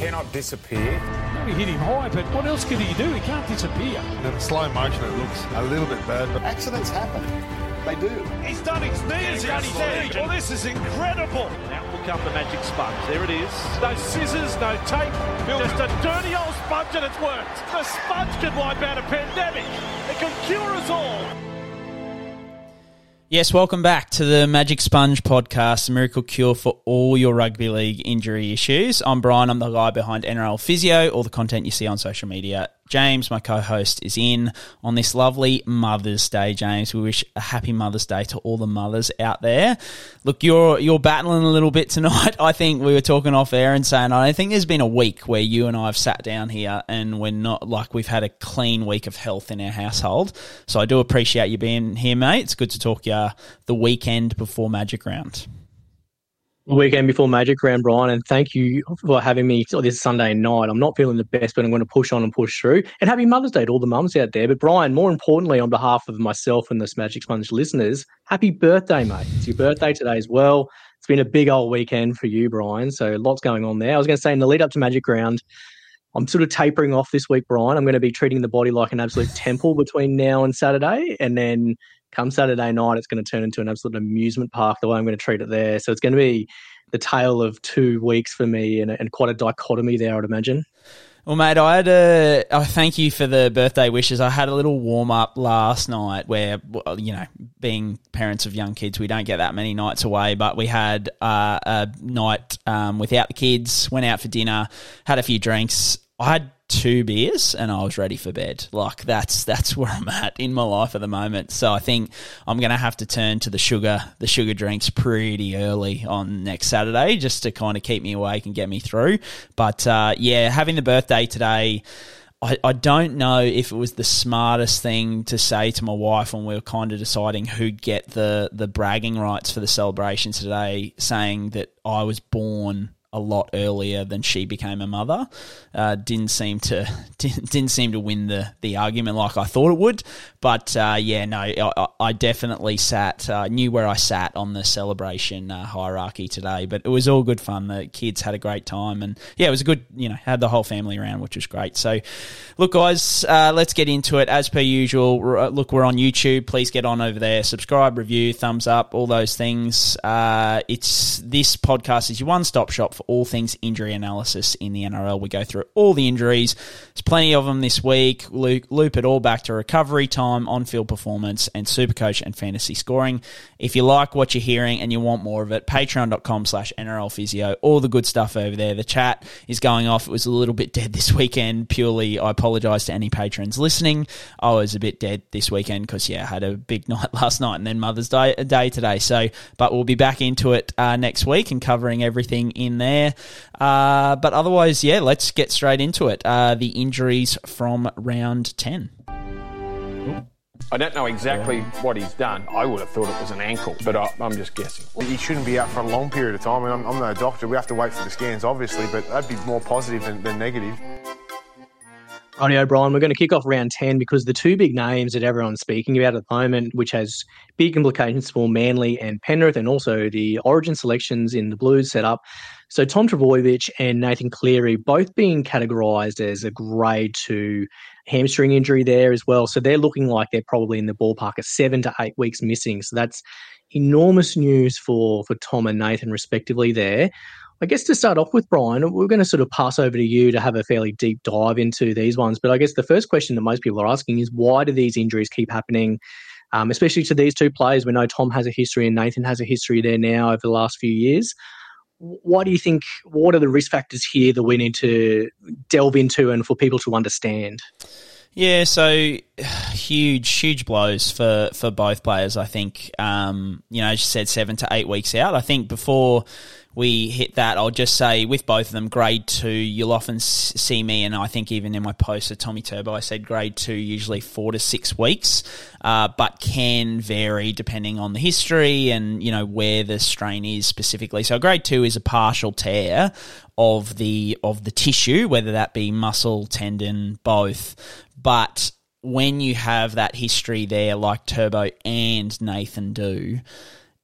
cannot disappear. No, he hit him high, but what else can he do? He can't disappear. And in slow motion, it looks a little bit bad. But accidents happen. They do. He's done his knees. Well, this is incredible. Out will come the magic sponge. There it is. No scissors, no tape. Just a dirty old sponge and it's worked. The sponge can wipe out a pandemic. It can cure us all. Yes, welcome back to the Magic Sponge podcast, a miracle cure for all your rugby league injury issues. I'm Brian, I'm the guy behind NRL Physio, all the content you see on social media. James, my co-host, is in on this lovely Mother's Day, James. We wish a happy Mother's Day to all the mothers out there. Look, you're battling a little bit tonight. I think we were talking off air and saying I don't think there's been a week where you and I have sat down here and we're not like we've had a clean week of health in our household. So I do appreciate you being here, mate. It's good to talk you the weekend before Magic Round. Weekend before Magic Round, Brian, and thank you for having me this Sunday night. I'm not feeling the best, but I'm going to push on and push through. And happy Mother's Day to all the mums out there. But Brian, more importantly, on behalf of myself and the Magic Sponge listeners, happy birthday, mate. It's your birthday today as well. It's been a big old weekend for you, Brian, so lots going on there. I was going to say in the lead up to Magic Round, I'm sort of tapering off this week, Brian. I'm going to be treating the body like an absolute temple between now and Saturday, and then come Saturday night, it's going to turn into an absolute amusement park the way I'm going to treat it there. So it's going to be the tale of 2 weeks for me and quite a dichotomy there, I'd imagine. Well, mate, thank you for the birthday wishes. I had a little warm-up last night where, you know, being parents of young kids, we don't get that many nights away, but we had a night without the kids, went out for dinner, had a few drinks. I had 2 beers and I was ready for bed. Like that's where I'm at in my life at the moment. So I think I'm going to have to turn to the sugar drinks pretty early on next Saturday just to kind of keep me awake and get me through. But having the birthday today, I don't know if it was the smartest thing to say to my wife when we were kind of deciding who'd get the bragging rights for the celebration today, saying that I was born a lot earlier than she became a mother. Didn't seem to win the argument like I thought it would. But I definitely knew where I sat on the celebration hierarchy today. But it was all good fun. The kids had a great time, and it was a good, had the whole family around, which was great. So, look, guys, let's get into it as per usual. Look, we're on YouTube. Please get on over there, subscribe, review, thumbs up, all those things. This podcast is your one-stop shop for all things injury analysis in the NRL. We go through all the injuries. There's plenty of them this week. Loop it all back to recovery time, on-field performance, and Supercoach and fantasy scoring. If you like what you're hearing and you want more of it, patreon.com/NRL Physio, all the good stuff over there. The chat is going off. It was a little bit dead this weekend. Purely, I apologise to any patrons listening. I was a bit dead this weekend because, I had a big night last night and then Mother's Day today. So, but we'll be back into it next week and covering everything in there. But otherwise, let's get straight into it. The injuries from round 10. I don't know exactly what he's done. I would have thought it was an ankle, but I'm just guessing. He shouldn't be out for a long period of time. I mean, I'm no doctor. We have to wait for the scans, obviously, but that'd be more positive than negative. Rightio, Brian, we're going to kick off round 10 because the 2 big names that everyone's speaking about at the moment, which has big implications for Manly and Penrith, and also the origin selections in the Blues setup. So Tom Trbojevic and Nathan Cleary both being categorised as a grade 2 hamstring injury there as well. So they're looking like they're probably in the ballpark of 7 to 8 weeks missing. So that's enormous news for Tom and Nathan respectively there. I guess to start off with, Brian, we're going to sort of pass over to you to have a fairly deep dive into these ones. But I guess the first question that most people are asking is why do these injuries keep happening, especially to these 2 players? We know Tom has a history and Nathan has a history there now over the last few years. Why do you think, what are the risk factors here that we need to delve into and for people to understand? Yeah, so huge blows for both players, I think. As you said, 7 to 8 weeks out. I think before we hit that, I'll just say with both of them, grade 2, you'll often see me, and I think even in my post to Tommy Turbo, I said grade 2, usually 4 to 6 weeks, but can vary depending on the history and, where the strain is specifically. So grade 2 is a partial tear of the tissue, whether that be muscle, tendon, both. But when you have that history there, like Turbo and Nathan do,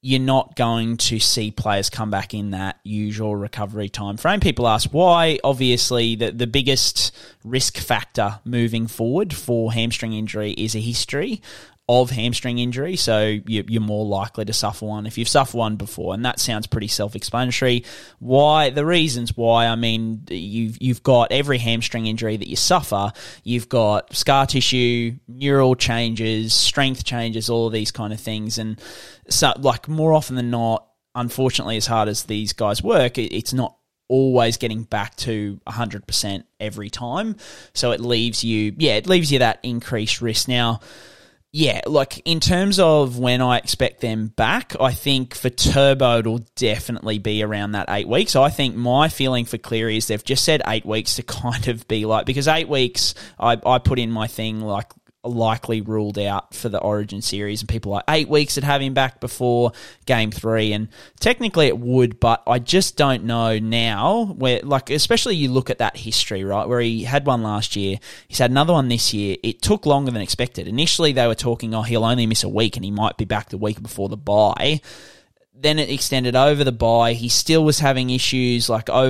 you're not going to see players come back in that usual recovery time frame. People ask why. Obviously, the biggest risk factor moving forward for hamstring injury is a history of hamstring injury, so you're more likely to suffer one if you've suffered one before, and that sounds pretty self-explanatory. Why? The reasons why, I mean, you've got every hamstring injury that you suffer, you've got scar tissue, neural changes, strength changes, all of these kind of things, and so, like, more often than not, unfortunately, as hard as these guys work, it's not always getting back to 100% every time, so it leaves you that increased risk. Now, yeah, like in terms of when I expect them back, I think for Turbo it'll definitely be around that 8 weeks. So I think my feeling for Cleary is they've just said 8 weeks to kind of be like, because 8 weeks, I put in my thing like likely ruled out for the Origin series, and people are like 8 weeks would have him back before Game 3, and technically it would, but I just don't know now, where, like, especially you look at that history, right, where he had one last year, he's had another one this year, it took longer than expected. Initially they were talking, he'll only miss a week and he might be back the week before the bye. Then it extended over the bye. He still was having issues after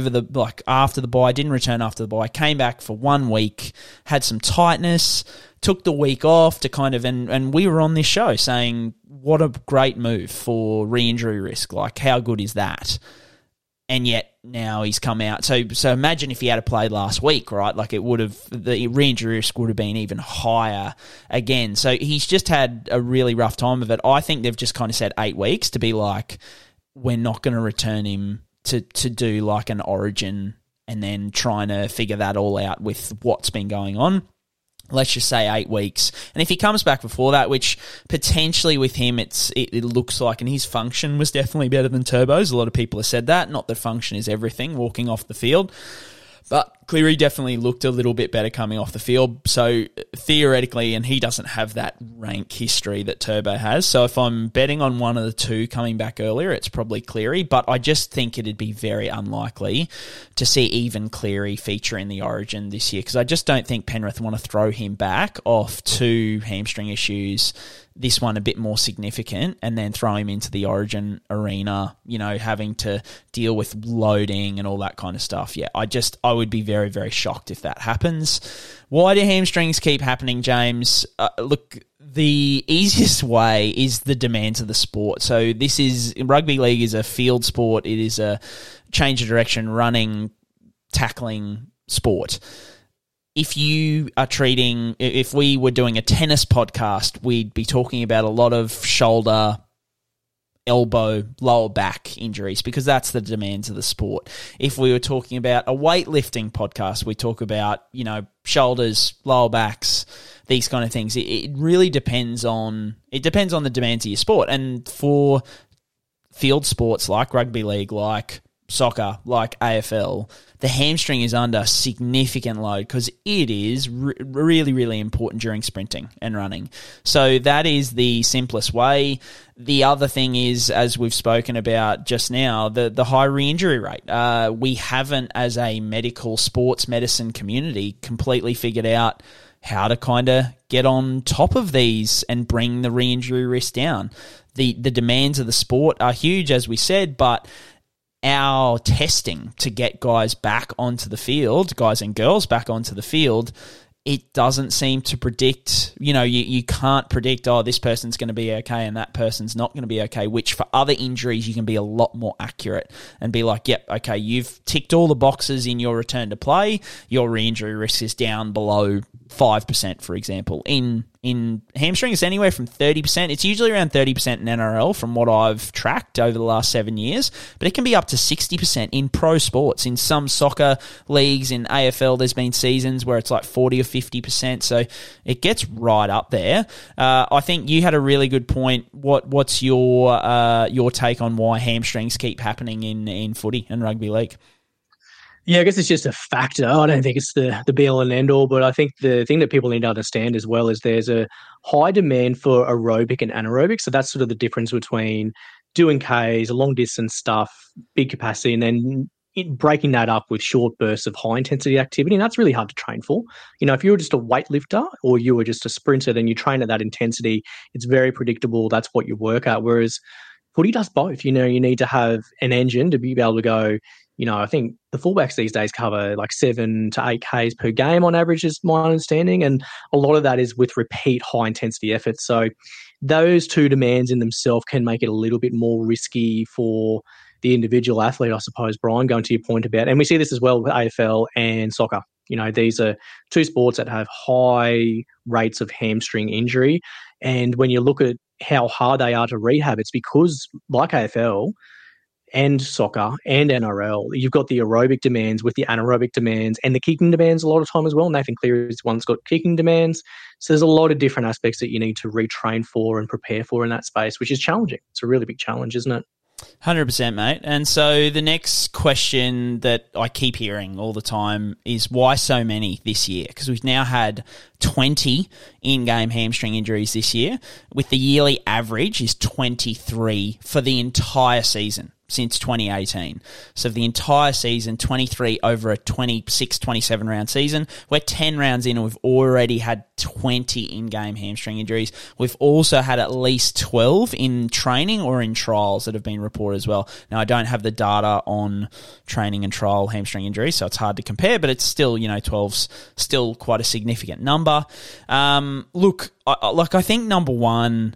the bye, didn't return after the bye, came back for 1 week, had some tightness, took the week off to kind of, and we were on this show saying, what a great move for re-injury risk. Like, how good is that? And yet now he's come out. So imagine if he had played last week, right? Like, it would have, the re-injury risk would have been even higher again. So he's just had a really rough time of it. I think they've just kind of said 8 weeks to be like, we're not going to return him to do like an Origin and then trying to figure that all out with what's been going on. Let's just say 8 weeks. And if he comes back before that, which potentially with him it looks like, and his function was definitely better than Turbo's. A lot of people have said that. Not that function is everything, walking off the field. But Cleary definitely looked a little bit better coming off the field. So theoretically, and he doesn't have that rank history that Turbo has. So if I'm betting on one of the two coming back earlier, it's probably Cleary. But I just think it'd be very unlikely to see even Cleary feature in the Origin this year, because I just don't think Penrith want to throw him back off two hamstring issues, this one a bit more significant, and then throw him into the Origin arena, having to deal with loading and all that kind of stuff. Yeah, I would be very, very shocked if that happens. Why do hamstrings keep happening, James? Look, the easiest way is the demands of the sport. So rugby league is a field sport. It is a change of direction, running, tackling sport. If we were doing a tennis podcast, we'd be talking about a lot of shoulder, elbow, lower back injuries, because that's the demands of the sport. If we were talking about a weightlifting podcast, we talk about, shoulders, lower backs, these kind of things. It really depends on the demands of your sport. And for field sports like rugby league, like soccer, like AFL, the hamstring is under significant load because it is really, really important during sprinting and running. So that is the simplest way. The other thing is, as we've spoken about just now, the high re-injury rate. We haven't, as a medical sports medicine community, completely figured out how to kind of get on top of these and bring the re-injury risk down. The demands of the sport are huge, as we said, but our testing to get guys back onto the field, guys and girls back onto the field, it doesn't seem to predict, you can't predict, this person's going to be okay and that person's not going to be okay, which for other injuries you can be a lot more accurate and be like, yep, okay, you've ticked all the boxes in your return to play, your re-injury risk is down below 5%, for example. In hamstrings, anywhere from 30%. It's usually around 30% in NRL from what I've tracked over the last 7 years, but it can be up to 60% in pro sports. In some soccer leagues, in AFL, there's been seasons where it's like 40 or 50%, so it gets right up there. I think you had a really good point. What's your take on why hamstrings keep happening in footy and rugby league? Yeah, I guess it's just a factor. I don't think it's the be-all and end-all, but I think the thing that people need to understand as well is there's a high demand for aerobic and anaerobic. So that's sort of the difference between doing Ks, long-distance stuff, big capacity, and then breaking that up with short bursts of high-intensity activity. And that's really hard to train for. If you were just a weightlifter or you were just a sprinter, then you train at that intensity. It's very predictable. That's what you work at. Whereas footy does both. You need to have an engine to be able to go. I think the fullbacks these days cover like 7 to 8 Ks per game on average, is my understanding. And a lot of that is with repeat high-intensity efforts. So those two demands in themselves can make it a little bit more risky for the individual athlete, I suppose, Brian, going to your point about. And we see this as well with AFL and soccer. These are two sports that have high rates of hamstring injury. And when you look at how hard they are to rehab, it's because, like AFL, and soccer and NRL, you've got the aerobic demands with the anaerobic demands and the kicking demands a lot of time as well. Nathan Cleary is one that's got kicking demands. So there's a lot of different aspects that you need to retrain for and prepare for in that space, which is challenging. It's a really big challenge, isn't it? 100%, mate. And so the next question that I keep hearing all the time is why so many this year? Because we've now had 20 in-game hamstring injuries this year, with the yearly average is 23 for the entire season since 2018. So the entire season, 23 over a 26, 27 round season. We're 10 rounds in and we've already had 20 in-game hamstring injuries. We've also had at least 12 in training or in trials that have been reported as well. Now, I don't have the data on training and trial hamstring injuries, so it's hard to compare, but it's still, 12's still quite a significant number. Look, I think number one,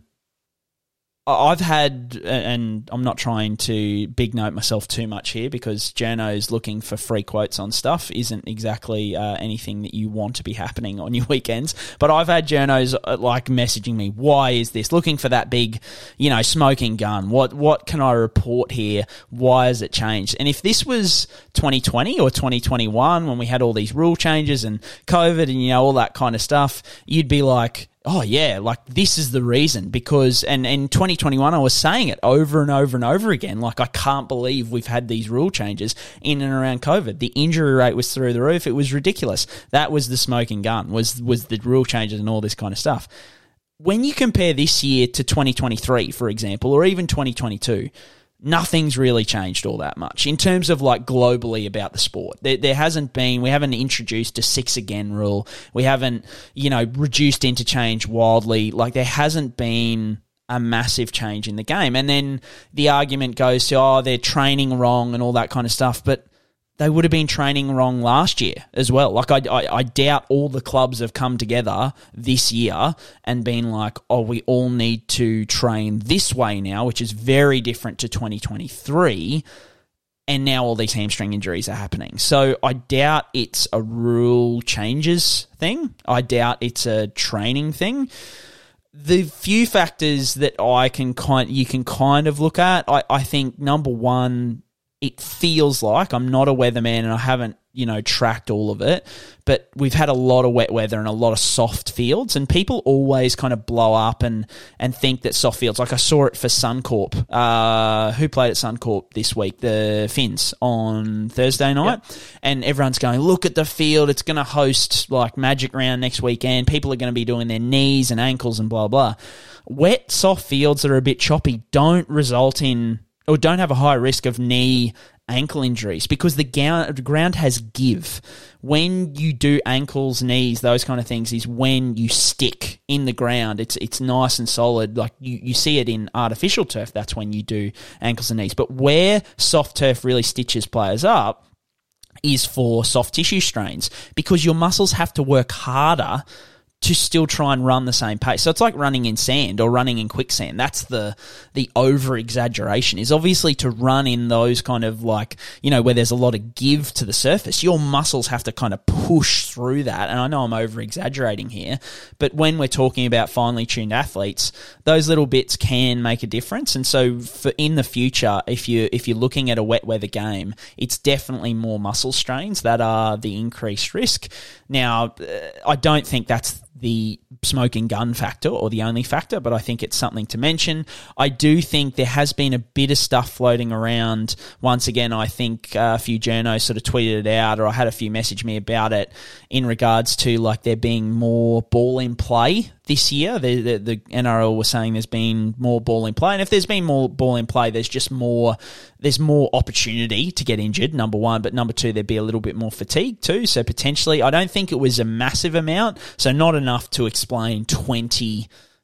I've had, and I'm not trying to big note myself too much here because journos looking for free quotes on stuff isn't exactly anything that you want to be happening on your weekends. But I've had journos messaging me, why is this? Looking for that big, smoking gun. What can I report here? Why has it changed? And if this was 2020 or 2021 when we had all these rule changes and COVID and, all that kind of stuff, you'd be like, oh yeah, this is the reason, because, and in 2021 I was saying it over and over and over again, I can't believe we've had these rule changes in and around COVID. The injury rate was through the roof. It was ridiculous. That was the smoking gun, was the rule changes and all this kind of stuff. When you compare this year to 2023, for example, or even 2022, nothing's really changed all that much in terms of globally about the sport. There hasn't been, we haven't introduced a 6 again rule. We haven't, reduced interchange wildly. There hasn't been a massive change in the game. And then the argument goes to, they're training wrong and all that kind of stuff. But they would have been training wrong last year as well. I doubt all the clubs have come together this year and been we all need to train this way now, which is very different to 2023. And now all these hamstring injuries are happening. So I doubt it's a rule changes thing. I doubt it's a training thing. The few factors that you can kind of look at, I think number one, it feels like, I'm not a weatherman and I haven't, tracked all of it, but we've had a lot of wet weather and a lot of soft fields, and people always kind of blow up and think that soft fields, I saw it for Suncorp. Who played at Suncorp this week? The Finns on Thursday night. Yep. And everyone's going, look at the field, it's going to host Magic Round next weekend. People are going to be doing their knees and ankles and blah, blah. Wet, soft fields that are a bit choppy don't result in, or don't have a high risk of knee, ankle injuries, because the ground has give. When you do ankles, knees, those kind of things, is when you stick in the ground. It's nice and solid. You see it in artificial turf. That's when you do ankles and knees. But where soft turf really stitches players up is for soft tissue strains, because your muscles have to work harder to still try and run the same pace. So it's like running in sand or running in quicksand. That's the over-exaggeration, is obviously to run in those kind of where there's a lot of give to the surface. Your muscles have to kind of push through that. And I know I'm over-exaggerating here, but when we're talking about finely tuned athletes, those little bits can make a difference. And so for in the future, if you're looking at a wet weather game, it's definitely more muscle strains that are the increased risk. Now, I don't think that's the smoking gun factor or the only factor, but I think it's something to mention. I do think there has been a bit of stuff floating around. Once again, I think a few journos sort of tweeted it out, or I had a few message me about it in regards to there being more ball in play this year. The NRL was saying there's been more ball in play, and if there's been more ball in play, there's more opportunity to get injured, number one, but number two, there'd be a little bit more fatigue too. So potentially, I don't think it was a massive amount, so not enough to explain 20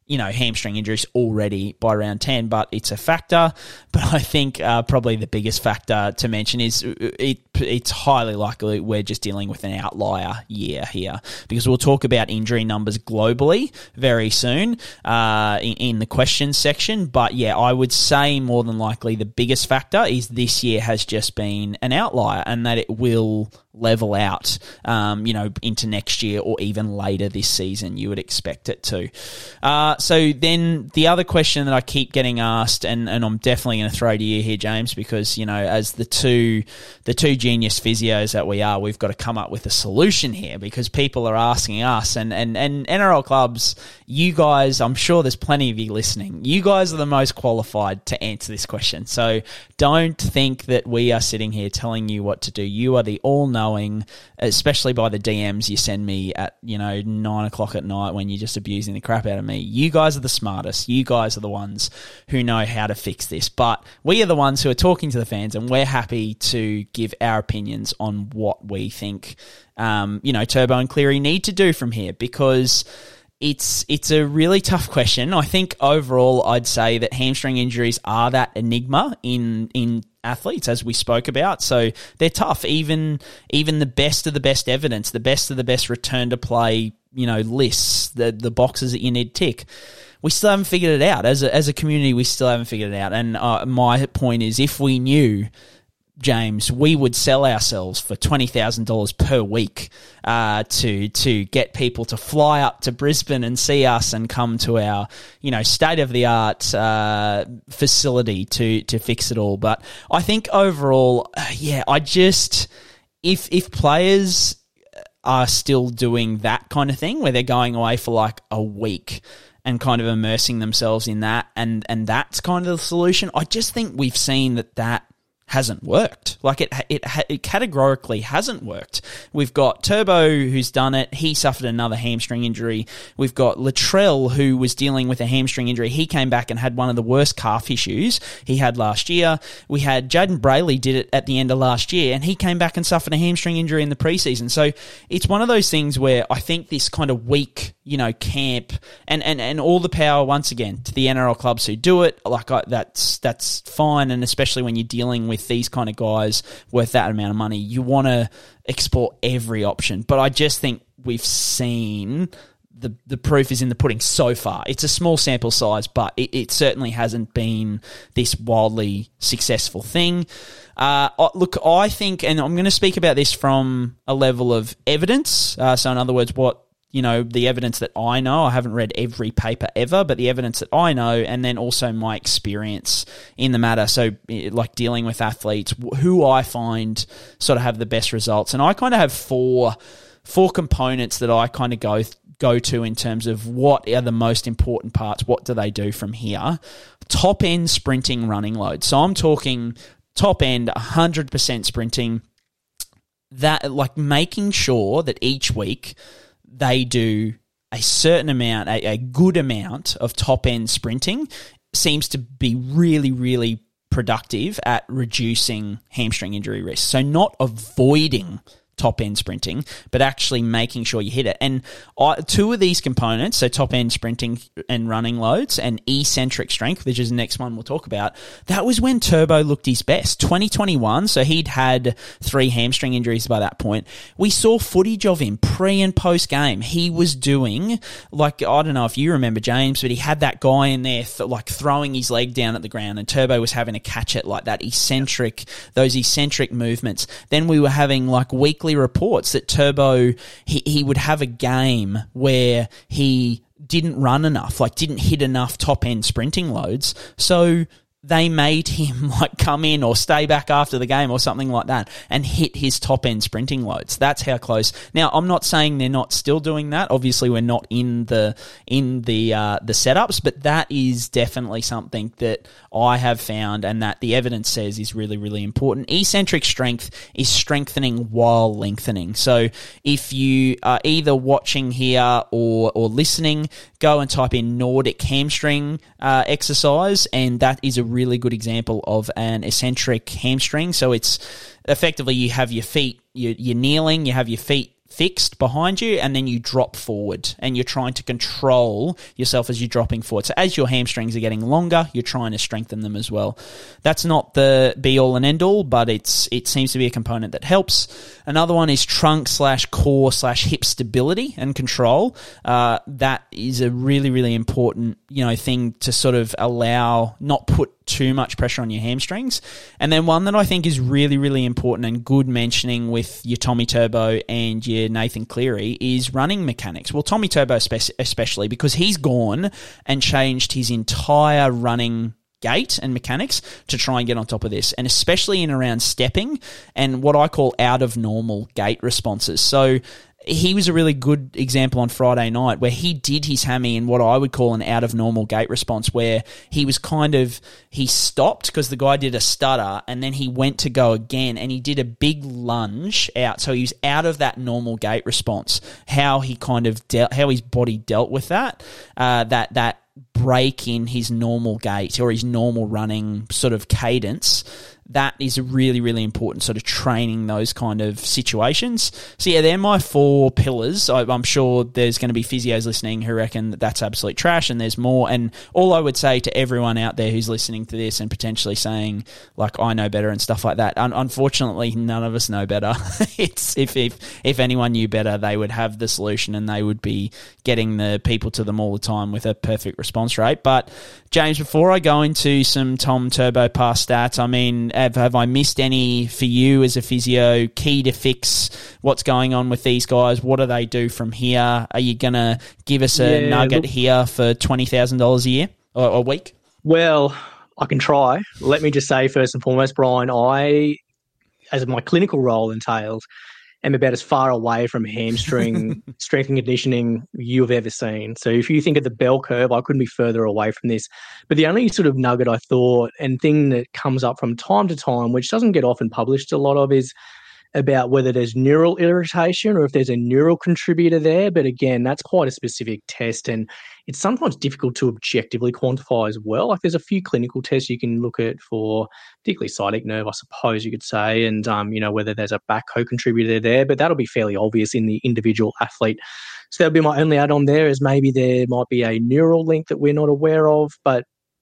hamstring injuries already by round 10, but it's a factor. But I think probably the biggest factor to mention is it's highly likely we're just dealing with an outlier year here, because we'll talk about injury numbers globally very soon in the questions section. But yeah, I would say more than likely the biggest factor is this year has just been an outlier, and that it will level out, into next year or even later this season. You would expect it to. So then the other question that I keep getting asked, and I'm definitely going to throw to you here, James, because, as the two genius physios that we are, we've got to come up with a solution here, because people are asking us, and NRL clubs, you guys, I'm sure there's plenty of you listening, you guys are the most qualified to answer this question. So don't think that we are sitting here telling you what to do. You are the all-knowing, especially by the DMs you send me at 9 o'clock at night when you're just abusing the crap out of me. You guys are the smartest. You guys are the ones who know how to fix this. But we are the ones who are talking to the fans, and we're happy to give our opinions on what we think Turbo and Cleary need to do from here, because it's a really tough question. I think overall I'd say that hamstring injuries are that enigma in athletes, as we spoke about. So they're tough. Even the best of the best evidence, the best of the best return to play, lists, the boxes that you need to tick, we still haven't figured it out. As a community, we still haven't figured it out. And my point is, if we knew, James, we would sell ourselves for $20,000 per week to get people to fly up to Brisbane and see us and come to our state-of-the-art facility to fix it all. But I think overall, if players are still doing that kind of thing where they're going away for like a week and kind of immersing themselves in that, and that's kind of the solution, I just think we've seen that hasn't worked. Like it categorically hasn't worked. We've got Turbo, who's done it. He suffered another hamstring injury. We've got Latrell, who was dealing with a hamstring injury. He came back and had one of the worst calf issues he had last year. We had Jaden Brayley did it at the end of last year, and he came back and suffered a hamstring injury in the preseason. So it's one of those things where I think this kind of week, camp, and all the power once again to the NRL clubs who do it. That's fine, and especially when you're dealing with these kind of guys worth that amount of money, you want to explore every option. But I just think we've seen the proof is in the pudding so far. It's a small sample size, but it certainly hasn't been this wildly successful thing. Look, I think, and I'm going to speak about this from a level of evidence. So in other words, the evidence that I know. I haven't read every paper ever, but the evidence that I know, and then also my experience in the matter. So like dealing with athletes who I find sort of have the best results. And I kind of have four components that I kind of go to in terms of what are the most important parts. What do they do from here? Top end sprinting running load. So I'm talking top end 100% sprinting, that like making sure that each week they do a certain amount, a good amount of top-end sprinting seems to be really, really productive at reducing hamstring injury risk. So not avoiding top-end sprinting, but actually making sure you hit it. And two of these components, so top-end sprinting and running loads and eccentric strength, which is the next one we'll talk about, that was when Turbo looked his best. 2021, so he'd had 3 hamstring injuries by that point. We saw footage of him pre- and post-game. He was doing, I don't know if you remember, James, but he had that guy in there throwing his leg down at the ground, and Turbo was having to catch it like that, those eccentric movements. Then we were having weekly reports that Turbo, he would have a game where he didn't run enough, didn't hit enough top-end sprinting loads, so they made him come in or stay back after the game or something like that and hit his top-end sprinting loads. That's how close. Now, I'm not saying they're not still doing that. Obviously, we're not in the setups, but that is definitely something that I have found and that the evidence says is really, really important. Eccentric strength is strengthening while lengthening. So if you are either watching here or listening, go and type in Nordic hamstring exercise, and that is a really good example of an eccentric hamstring. So it's effectively you have your feet, you're kneeling, you have your feet fixed behind you, and then you drop forward, and you're trying to control yourself as you're dropping forward. So as your hamstrings are getting longer, you're trying to strengthen them as well. That's not the be-all and end-all, but it seems to be a component that helps. Another one is trunk/core/hip stability and control. That is a really, really important, thing to sort of not put too much pressure on your hamstrings. And then one that I think is really, really important and good mentioning with your Tommy Turbo and your Nathan Cleary is running mechanics. Well, Tommy Turbo especially, because he's gone and changed his entire running gait and mechanics to try and get on top of this, and especially in around stepping and what I call out of normal gait responses. So he was a really good example on Friday night where he did his hammy in what I would call an out of normal gait response, where he stopped because the guy did a stutter and then he went to go again and he did a big lunge out. So he was out of that normal gait response. How he how his body dealt with that break in his normal gait or his normal running sort of cadence. That is really, really important, sort of training those kind of situations. So, yeah, they're my 4 pillars. I'm sure there's going to be physios listening who reckon that that's absolute trash and there's more. And all I would say to everyone out there who's listening to this and potentially saying, like, I know better and stuff like that, unfortunately, none of us know better. It's if anyone knew better, they would have the solution and they would be getting the people to them all the time with a perfect response rate. But, James, before I go into some Tom Turbo Pass stats, I mean, have I missed any for you as a physio? Key to fix what's going on with these guys? What do they do from here? Are you going to give us a nugget here for $20,000 a year or a week? Well, I can try. Let me just say first and foremost, Brian, I, as my clinical role entails, am about as far away from hamstring strength and conditioning you've ever seen. So if you think of the bell curve, I couldn't be further away from this. But the only sort of nugget I thought and thing that comes up from time to time, which doesn't get often published a lot of, is about whether there's neural irritation or if there's a neural contributor there. But again, that's quite a specific test, and it's sometimes difficult to objectively quantify as well. Like there's a few clinical tests you can look at for particularly sciatic nerve, I suppose you could say, and whether there's a back co-contributor there, but that'll be fairly obvious in the individual athlete. So that'll be my only add-on there, is maybe there might be a neural link that we're not aware of, but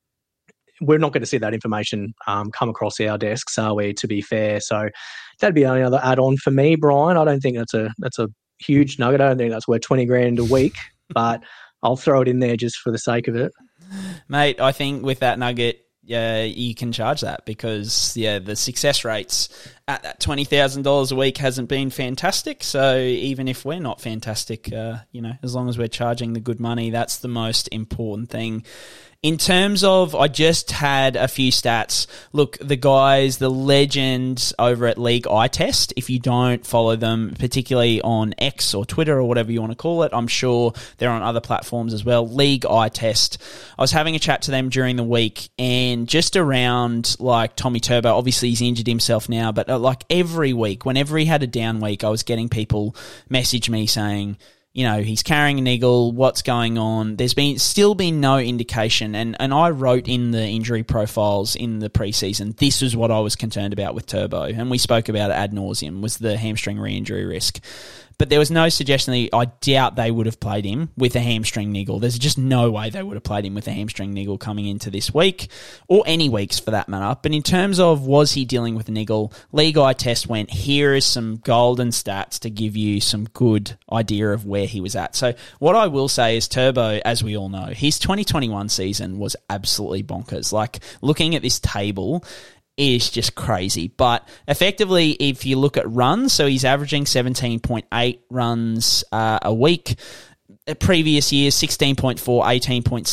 we're not going to see that information come across our desks, are we, to be fair? So that'd be the only other add-on for me, Brian. I don't think that's a huge nugget. I don't think that's worth $20,000 a week, but I'll throw it in there just for the sake of it. Mate, I think with that nugget, you can charge that because, the success rates at that $20,000 a week hasn't been fantastic. So even if we're not fantastic, as long as we're charging the good money, that's the most important thing. In terms of, I just had a few stats. Look, the guys, the legends over at League Eye Test, if you don't follow them, particularly on X or Twitter or whatever you want to call it, I'm sure they're on other platforms as well. League Eye Test. I was having a chat to them during the week, and just around like Tommy Turbo, obviously he's injured himself now, but like every week, whenever he had a down week, I was getting people message me saying, he's carrying a niggle, what's going on? There's still been no indication, and I wrote in the injury profiles in the preseason, this is what I was concerned about with Turbo, and we spoke about it ad nauseum, was the hamstring re-injury risk. But there was no suggestion. I doubt they would have played him with a hamstring niggle. There's just no way they would have played him with a hamstring niggle coming into this week, or any weeks for that matter. But in terms of was he dealing with a niggle, League Eye Test went, here is some golden stats to give you some good idea of where he was at. So what I will say is Turbo, as we all know, his 2021 season was absolutely bonkers. Like looking at this table, is just crazy. But effectively, if you look at runs, so he's averaging 17.8 runs a week. Previous years, 16.4, 18.6,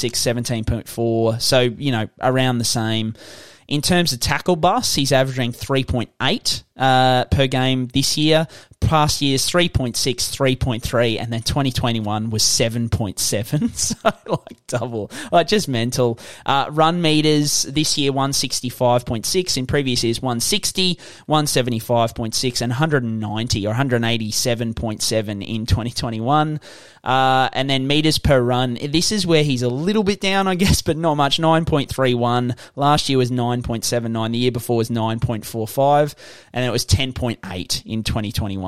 17.4. So, around the same. In terms of tackle busts, he's averaging 3.8 per game this year. Past years, 3.6, 3.3, and then 2021 was 7.7. So, double. Just mental. Run meters this year, 165.6. In previous years, 160, 175.6, and 190 or 187.7 in 2021. And then meters per run. This is where he's a little bit down, I guess, but not much. 9.31. Last year was 9.79. The year before was 9.45. And it was 10.8 in 2021.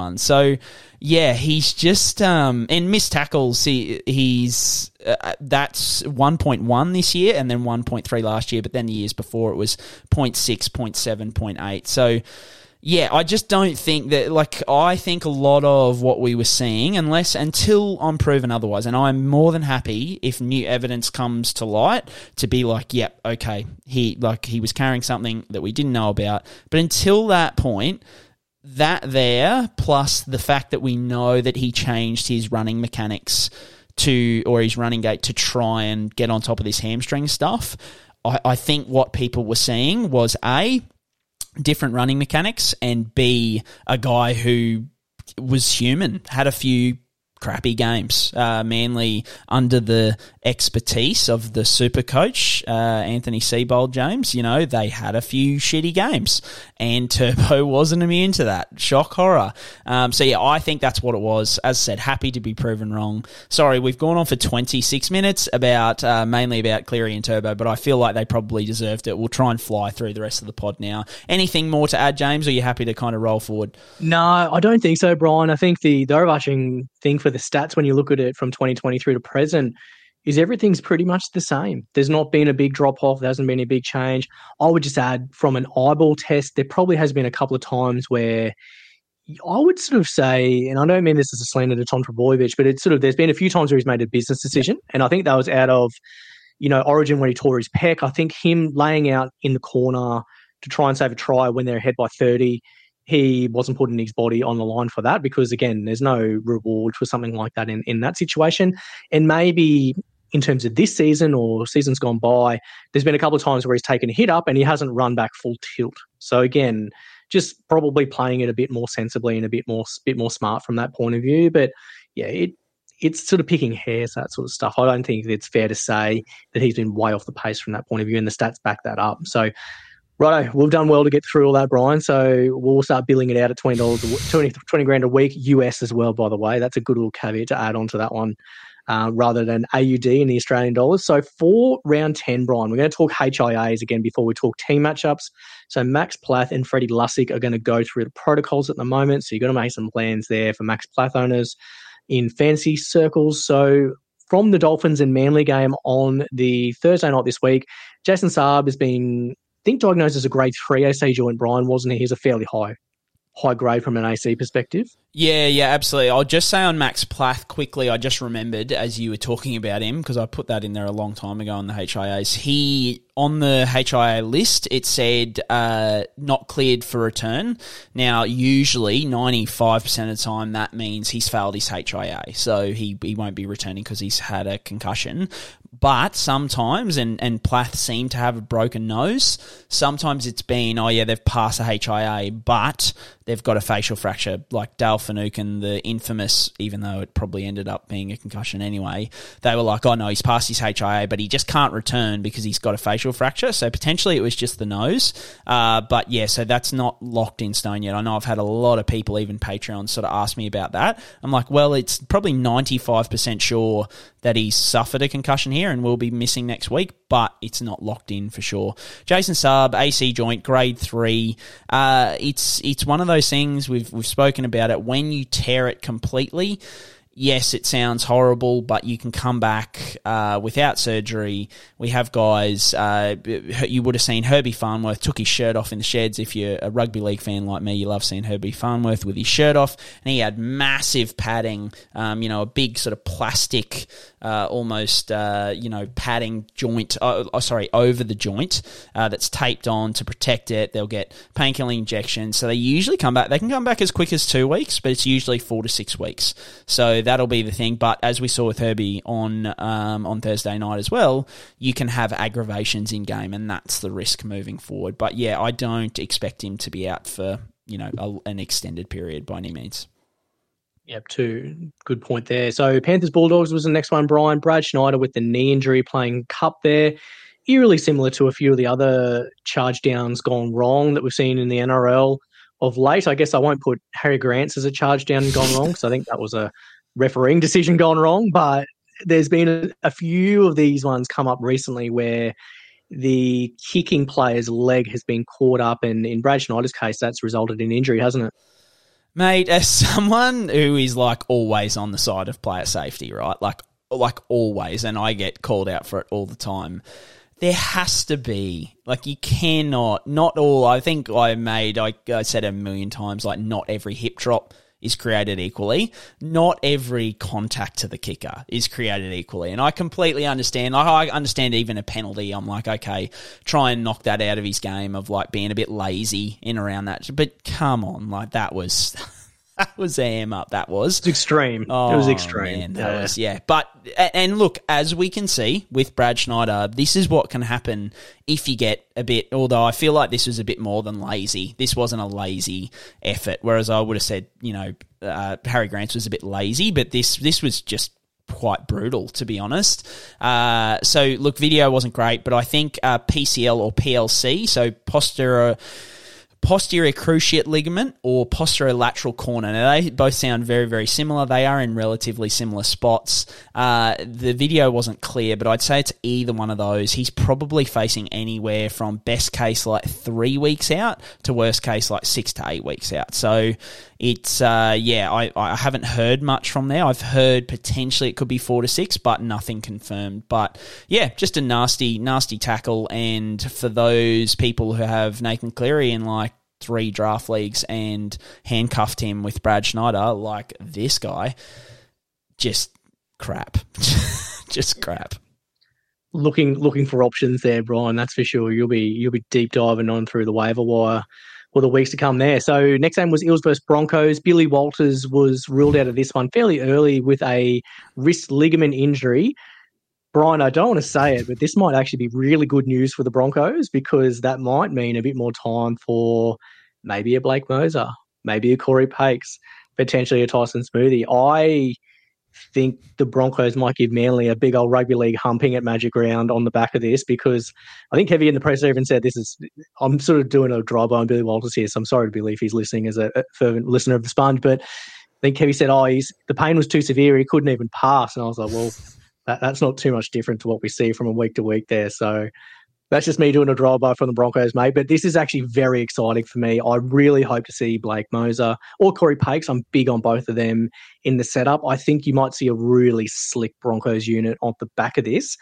one. So, yeah, he's just and missed tackles. He's that's 1.1 this year, and then 1.3 last year. But then the years before it was 0.6, 0.7, 0.8. So, yeah, I just don't think that, I think a lot of what we were seeing, until I'm proven otherwise, and I'm more than happy if new evidence comes to light to be yep, okay, he was carrying something that we didn't know about. But until that point, that there, plus the fact that we know that he changed his running mechanics or his running gait to try and get on top of this hamstring stuff, I think what people were seeing was A, different running mechanics, and B, a guy who was human, had a few crappy games. Manly, under the expertise of the super coach, Anthony Seibold, James, they had a few shitty games, and Turbo wasn't immune to that. Shock horror. So, yeah, I think that's what it was. As I said, happy to be proven wrong. Sorry, we've gone on for 26 minutes mainly about Cleary and Turbo, but I feel like they probably deserved it. We'll try and fly through the rest of the pod now. Anything more to add, James, or are you happy to kind of roll forward? No, I don't think so, Brian. I think the overarching thing for the stats when you look at it from 2023 to present is everything's pretty much the same. There's not been a big drop-off. There hasn't been a big change. I would just add, from an eyeball test, there probably has been a couple of times where I would sort of say, and I don't mean this as a slander to Tom Trbojevic, but it's sort of, there's been a few times where he's made a business decision, and I think that was out of, Origin when he tore his pec. I think him laying out in the corner to try and save a try when they're ahead by 30, he wasn't putting his body on the line for that because, again, there's no reward for something like that in that situation. And maybe in terms of this season or seasons gone by, there's been a couple of times where he's taken a hit up and he hasn't run back full tilt. So, again, just probably playing it a bit more sensibly and a bit more smart from that point of view. But, yeah, it's sort of picking hairs, that sort of stuff. I don't think it's fair to say that he's been way off the pace from that point of view, and the stats back that up. So, righto, we've done well to get through all that, Brian. So we'll start billing it out at $20 grand a week, US as well, by the way. That's a good little caveat to add on to that one, rather than AUD in the Australian dollars. So for round 10, Brian, we're going to talk HIAs again before we talk team matchups. So Max Plath and Freddie Lussick are going to go through the protocols at the moment. So you've got to make some plans there for Max Plath owners in fantasy circles. So from the Dolphins and Manly game on the Thursday night this week, Jason Saab has been diagnosed as a grade 3 AC joint, Brian, wasn't he? He's a fairly high grade from an AC perspective. Yeah, absolutely. I'll just say on Max Plath quickly, I just remembered as you were talking about him, because I put that in there a long time ago on the HIAs. On the HIA list, it said not cleared for return. Now, usually 95% of the time, that means he's failed his HIA, so he won't be returning because he's had a concussion. But sometimes, and Plath seemed to have a broken nose, sometimes it's been, they've passed a HIA, but they've got a facial fracture, like Dale Finucane, the infamous, even though it probably ended up being a concussion anyway, they were like, oh no, he's passed his HIA, but he just can't return because he's got a facial fracture. So potentially it was just the nose. But yeah, so that's not locked in stone yet. I know I've had a lot of people, even Patreon, sort of ask me about that. I'm like, well, it's probably 95% sure that he's suffered a concussion here and will be missing next week, but it's not locked in for sure. Jason Saab, AC joint, grade 3. It's one of those things, we've spoken about it, when you tear it completely, yes, it sounds horrible, but you can come back without surgery. We have guys, you would have seen Herbie Farnworth took his shirt off in the sheds. If you're a rugby league fan like me, you love seeing Herbie Farnworth with his shirt off, and he had massive padding, a big sort of plastic, almost, padding joint, over the joint that's taped on to protect it. They'll get painkiller injections. So they usually come back. They can come back as quick as 2 weeks, but it's usually 4 to 6 weeks. So that'll be the thing. But as we saw with Herbie on Thursday night as well, you can have aggravations in game, and that's the risk moving forward. But yeah, I don't expect him to be out for an extended period by any means. Yep, good point there. So Panthers Bulldogs was the next one, Brian. Brad Schneider with the knee injury playing cup there. Eerily similar to a few of the other charge downs gone wrong that we've seen in the NRL of late. I guess I won't put Harry Grants as a charge down gone wrong, because I think that was a refereeing decision gone wrong. But there's been a few of these ones come up recently where the kicking player's leg has been caught up, and in Brad Schneider's case, that's resulted in injury, hasn't it? Mate, as someone who is like always on the side of player safety, right? Like always, and I get called out for it all the time. There has to be, like, you cannot, not all, I think I said a million times, like, not every hip drop is created equally. Not every contact to the kicker is created equally. And I completely understand. I understand even a penalty. I'm like, okay, try and knock that out of his game of, like, being a bit lazy in around that. But come on, like, that was AM up. That was. It's extreme. Oh, it was extreme. Man, that was, yeah. But, and look, as we can see with Brad Schneider, this is what can happen if you get a bit, although I feel like this was a bit more than lazy. This wasn't a lazy effort, whereas I would have said, Harry Grant's was a bit lazy, but this was just quite brutal, to be honest. So, look, video wasn't great, but I think PCL or PLC, so posterior cruciate ligament or posterolateral corner. Now, they both sound very, very similar. They are in relatively similar spots. The video wasn't clear, but I'd say it's either one of those. He's probably facing anywhere from best case like 3 weeks out to worst case like 6 to 8 weeks out. So it's, I haven't heard much from there. I've heard potentially it could be 4 to 6, but nothing confirmed. But yeah, just a nasty, nasty tackle. And for those people who have Nathan Cleary in like 3 draft leagues and handcuffed him with Brad Schneider, like this guy, just crap. Just crap. Looking for options there, Brian, that's for sure. You'll be deep diving on through the waiver wire for the weeks to come there. So next game was Eels versus Broncos. Billy Walters was ruled out of this one fairly early with a wrist ligament injury. Brian, I don't want to say it, but this might actually be really good news for the Broncos because that might mean a bit more time for maybe a Blake Mozer, maybe a Corey Pakes, potentially a Tyson Smoothie. I think the Broncos might give Manly a big old rugby league humping at Magic Round on the back of this because I think Heavy in the press even said I'm sort of doing a drive-by on Billy Walters here, so I'm sorry to believe he's listening as a fervent listener of the Sponge, but I think Heavy said, the pain was too severe, he couldn't even pass. And I was like, well, that's not too much different to what we see from a week to week there. So that's just me doing a drive-by from the Broncos, mate. But this is actually very exciting for me. I really hope to see Blake Mozer or Corey Pakes. I'm big on both of them in the setup. I think you might see a really slick Broncos unit on the back of this.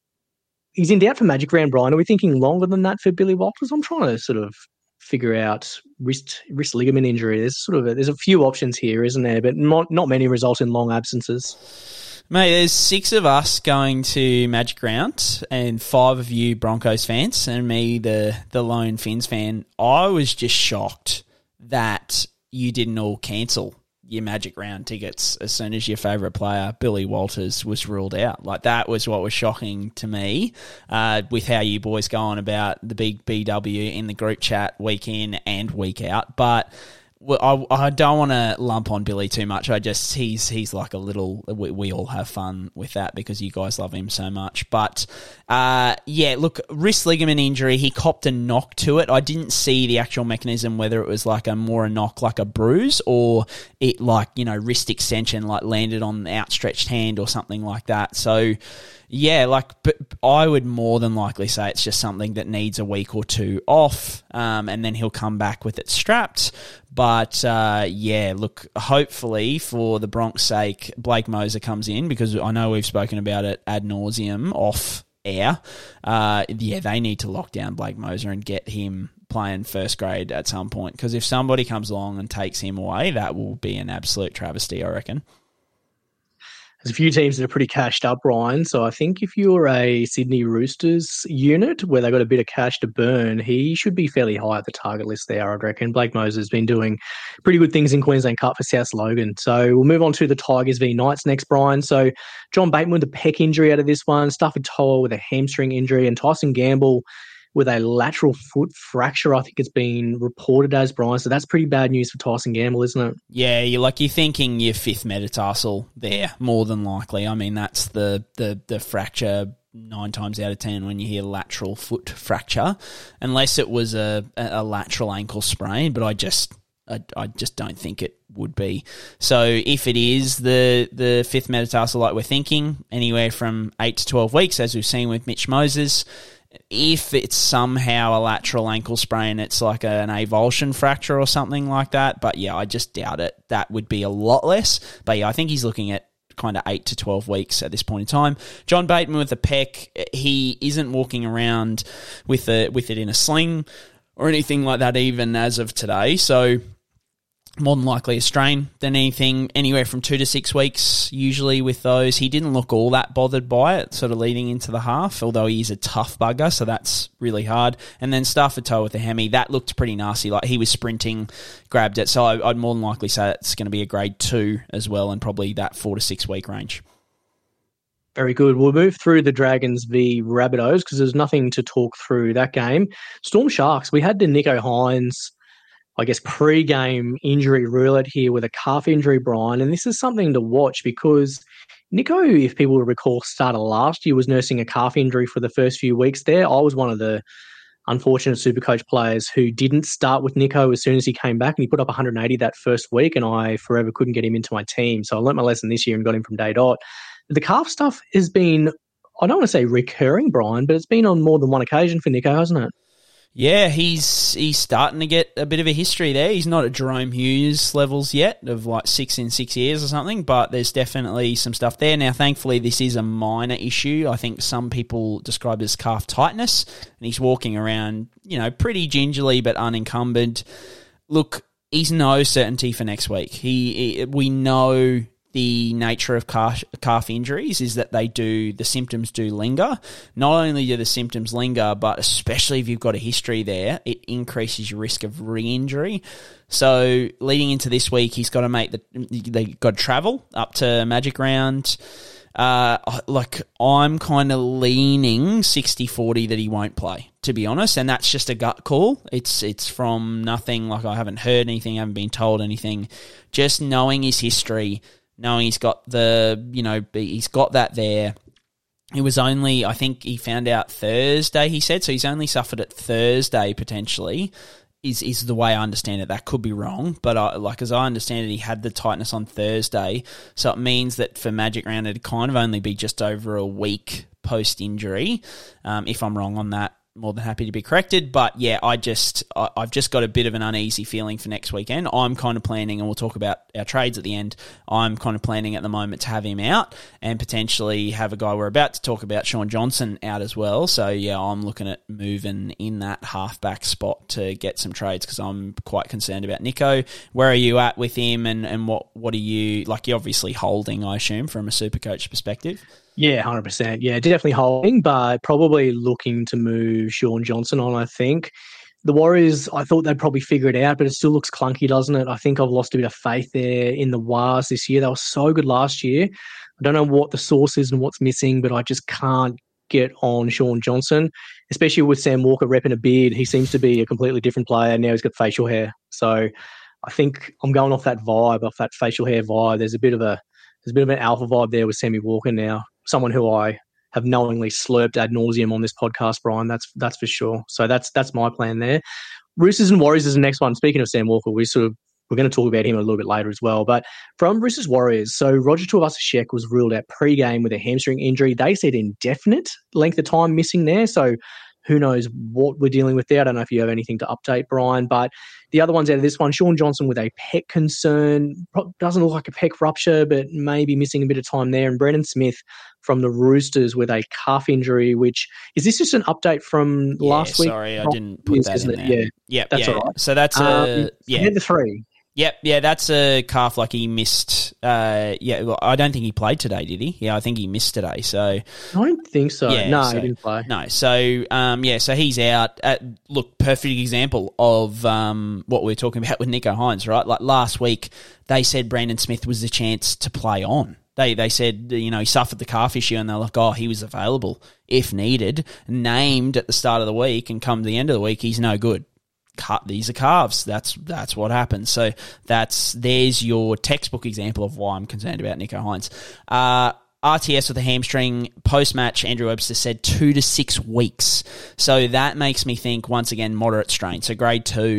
He's in doubt for Magic Round, Brian. Are we thinking longer than that for Billy Walters? I'm trying to sort of figure out wrist ligament injury. There's a few options here, isn't there? But not many result in long absences. Mate, there's 6 of us going to Magic Round and 5 of you Broncos fans and me, the lone Finns fan. I was just shocked that you didn't all cancel your Magic Round tickets as soon as your favourite player, Billy Walters, was ruled out. Like, that was what was shocking to me with how you boys go on about the big BW in the group chat week in and week out. But well, I don't want to lump on Billy too much. He's like a little. We all have fun with that because you guys love him so much. But look, wrist ligament injury. He copped a knock to it. I didn't see the actual mechanism, whether it was like a knock, like a bruise, or it like wrist extension, like landed on the outstretched hand or something like that. So. Yeah, but I would more than likely say it's just something that needs a week or 2 off, and then he'll come back with it strapped. But, look, hopefully for the Bronx' sake, Blake Mozer comes in because I know we've spoken about it ad nauseum off air. They need to lock down Blake Mozer and get him playing first grade at some point because if somebody comes along and takes him away, that will be an absolute travesty, I reckon. There's a few teams that are pretty cashed up, Ryan. So I think if you're a Sydney Roosters unit where they've got a bit of cash to burn, he should be fairly high at the target list there, I'd reckon. Blake Mozer has been doing pretty good things in Queensland Cup for South Logan. So we'll move on to the Tigers v Knights next, Brian. So John Bateman with a pec injury out of this one, Stafford Toa with a hamstring injury, and Tyson Gamble with a lateral foot fracture, I think it's been reported as, Brian. So that's pretty bad news for Tyson Gamble, isn't it? Yeah, you're thinking your 5th metatarsal there, more than likely. I mean, that's the fracture 9 times out of 10 when you hear lateral foot fracture, unless it was a lateral ankle sprain, but I just don't think it would be. So if it is the 5th metatarsal like we're thinking, anywhere from 8 to 12 weeks, as we've seen with Mitch Moses, If it's somehow a lateral ankle sprain, it's like an avulsion fracture or something like that. But yeah, I just doubt it. That would be a lot less. But yeah, I think he's looking at kind of 8 to 12 weeks at this point in time. John Bateman with the pec, he isn't walking around with it in a sling or anything like that even as of today. So more than likely a strain than anything, anywhere from 2 to 6 weeks usually with those. He didn't look all that bothered by it sort of leading into the half, although he's a tough bugger, so that's really hard. And then Stafford toe with the hemi, that looked pretty nasty. Like he was sprinting, grabbed it. So I'd more than likely say it's going to be a grade 2 as well, and probably that 4 to 6 week range. Very good. We'll move through the Dragons v Rabbitohs because there's nothing to talk through that game. Storm Sharks, we had the Nicho Hynes, I guess, pre-game injury roulette here with a calf injury, Brian. And this is something to watch because Nicho, if people recall, started last year, was nursing a calf injury for the first few weeks there. I was one of the unfortunate Supercoach players who didn't start with Nicho as soon as he came back, and he put up 180 that first week, and I forever couldn't get him into my team. So I learnt my lesson this year and got him from day dot. The calf stuff has been, I don't want to say recurring, Brian, but it's been on more than one occasion for Nicho, hasn't it? Yeah, he's starting to get a bit of a history there. He's not at Jerome Hughes levels yet of like 6 in 6 years or something, but there's definitely some stuff there. Now, thankfully, this is a minor issue. I think some people describe it as calf tightness, and he's walking around, pretty gingerly but unencumbered. Look, he's no certainty for next week. We know the nature of calf injuries is that the symptoms do linger. Not only do the symptoms linger, but especially if you've got a history there, it increases your risk of re-injury. So leading into this week, he's got to they got to travel up to Magic Round. I'm kind of leaning 60-40 that he won't play, to be honest, and that's just a gut call. It's from nothing, like I haven't heard anything, haven't been told anything. Just knowing his history, knowing he's got he's got that there. It was only, I think he found out Thursday, he said, so he's only suffered it Thursday potentially, is the way I understand it. That could be wrong, but as I understand it, he had the tightness on Thursday, so it means that for Magic Round it'd kind of only be just over a week post-injury. If I'm wrong on that, more than happy to be corrected, but yeah, I've just got a bit of an uneasy feeling for next weekend. I'm kind of planning, and we'll talk about our trades at the end, I'm kind of planning at the moment to have him out and potentially have a guy we're about to talk about, Sean Johnson, out as well. So yeah, I'm looking at moving in that halfback spot to get some trades because I'm quite concerned about Nicho. Where are you at with him, and what are you, you're obviously holding, I assume, from a Supercoach perspective? Yeah, 100%. Yeah, definitely holding, but probably looking to move Sean Johnson on, I think. The Warriors, I thought they'd probably figure it out, but it still looks clunky, doesn't it? I think I've lost a bit of faith there in the Wars this year. They were so good last year. I don't know what the source is and what's missing, but I just can't get on Sean Johnson, especially with Sam Walker repping a beard. He seems to be a completely different player. Now he's got facial hair. So I think I'm going off that vibe, off that facial hair vibe. There's a bit of an alpha vibe there with Sammy Walker now. Someone who I have knowingly slurped ad nauseum on this podcast, Brian. That's for sure. So that's my plan there. Roosters and Warriors is the next one. Speaking of Sam Walker, we're going to talk about him a little bit later as well. But from Roosters Warriors, so Roger Tuivasa-Sheck was ruled out pre-game with a hamstring injury. They said indefinite length of time missing there. So who knows what we're dealing with there. I don't know if you have anything to update, Brian. But the other ones out of this one, Sean Johnson with a pec concern. Doesn't look like a pec rupture, but maybe missing a bit of time there. And Brendan Smith from the Roosters with a calf injury, which, is this just an update from last week? Sorry, I didn't put that in there. Yeah, that's all right. So that's the 3. Yep, that's a calf he missed. I don't think he played today, did he? Yeah, I think he missed today. So I don't think so. Yeah, he didn't play. No, so so he's out. Look, perfect example of what we're talking about with Nicho Hynes, right? Like last week, they said Brandon Smith was the chance to play on. They said, he suffered the calf issue, and they're like, oh, he was available if needed, named at the start of the week, and come to the end of the week, he's no good. These are calves. That's what happens. So there's your textbook example of why I'm concerned about Nicho Hynes. RTS with a hamstring, post-match, Andrew Webster said 2 to 6 weeks. So that makes me think, once again, moderate strain. So grade 2.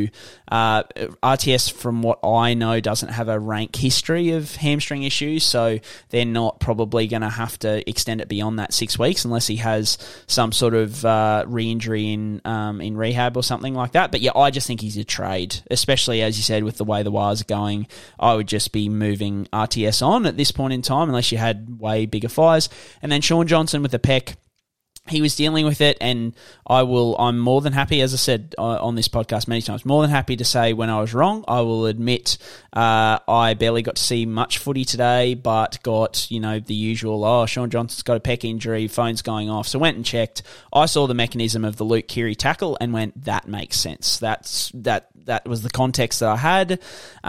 RTS, from what I know, doesn't have a rank history of hamstring issues, so they're not probably going to have to extend it beyond that 6 weeks unless he has some sort of re-injury in rehab or something like that. But yeah, I just think he's a trade, especially as you said with the way the Wires are going. I would just be moving RTS on at this point in time unless you had way bigger fires. And then Sean Johnson with the pec. He was dealing with it, and I'm more than happy, as I said on this podcast many times, more than happy to say when I was wrong. I will admit I barely got to see much footy today, but got, the usual, Sean Johnson's got a pec injury, phone's going off. So went and checked. I saw the mechanism of the Luke Keary tackle and went, that makes sense. That was the context that I had.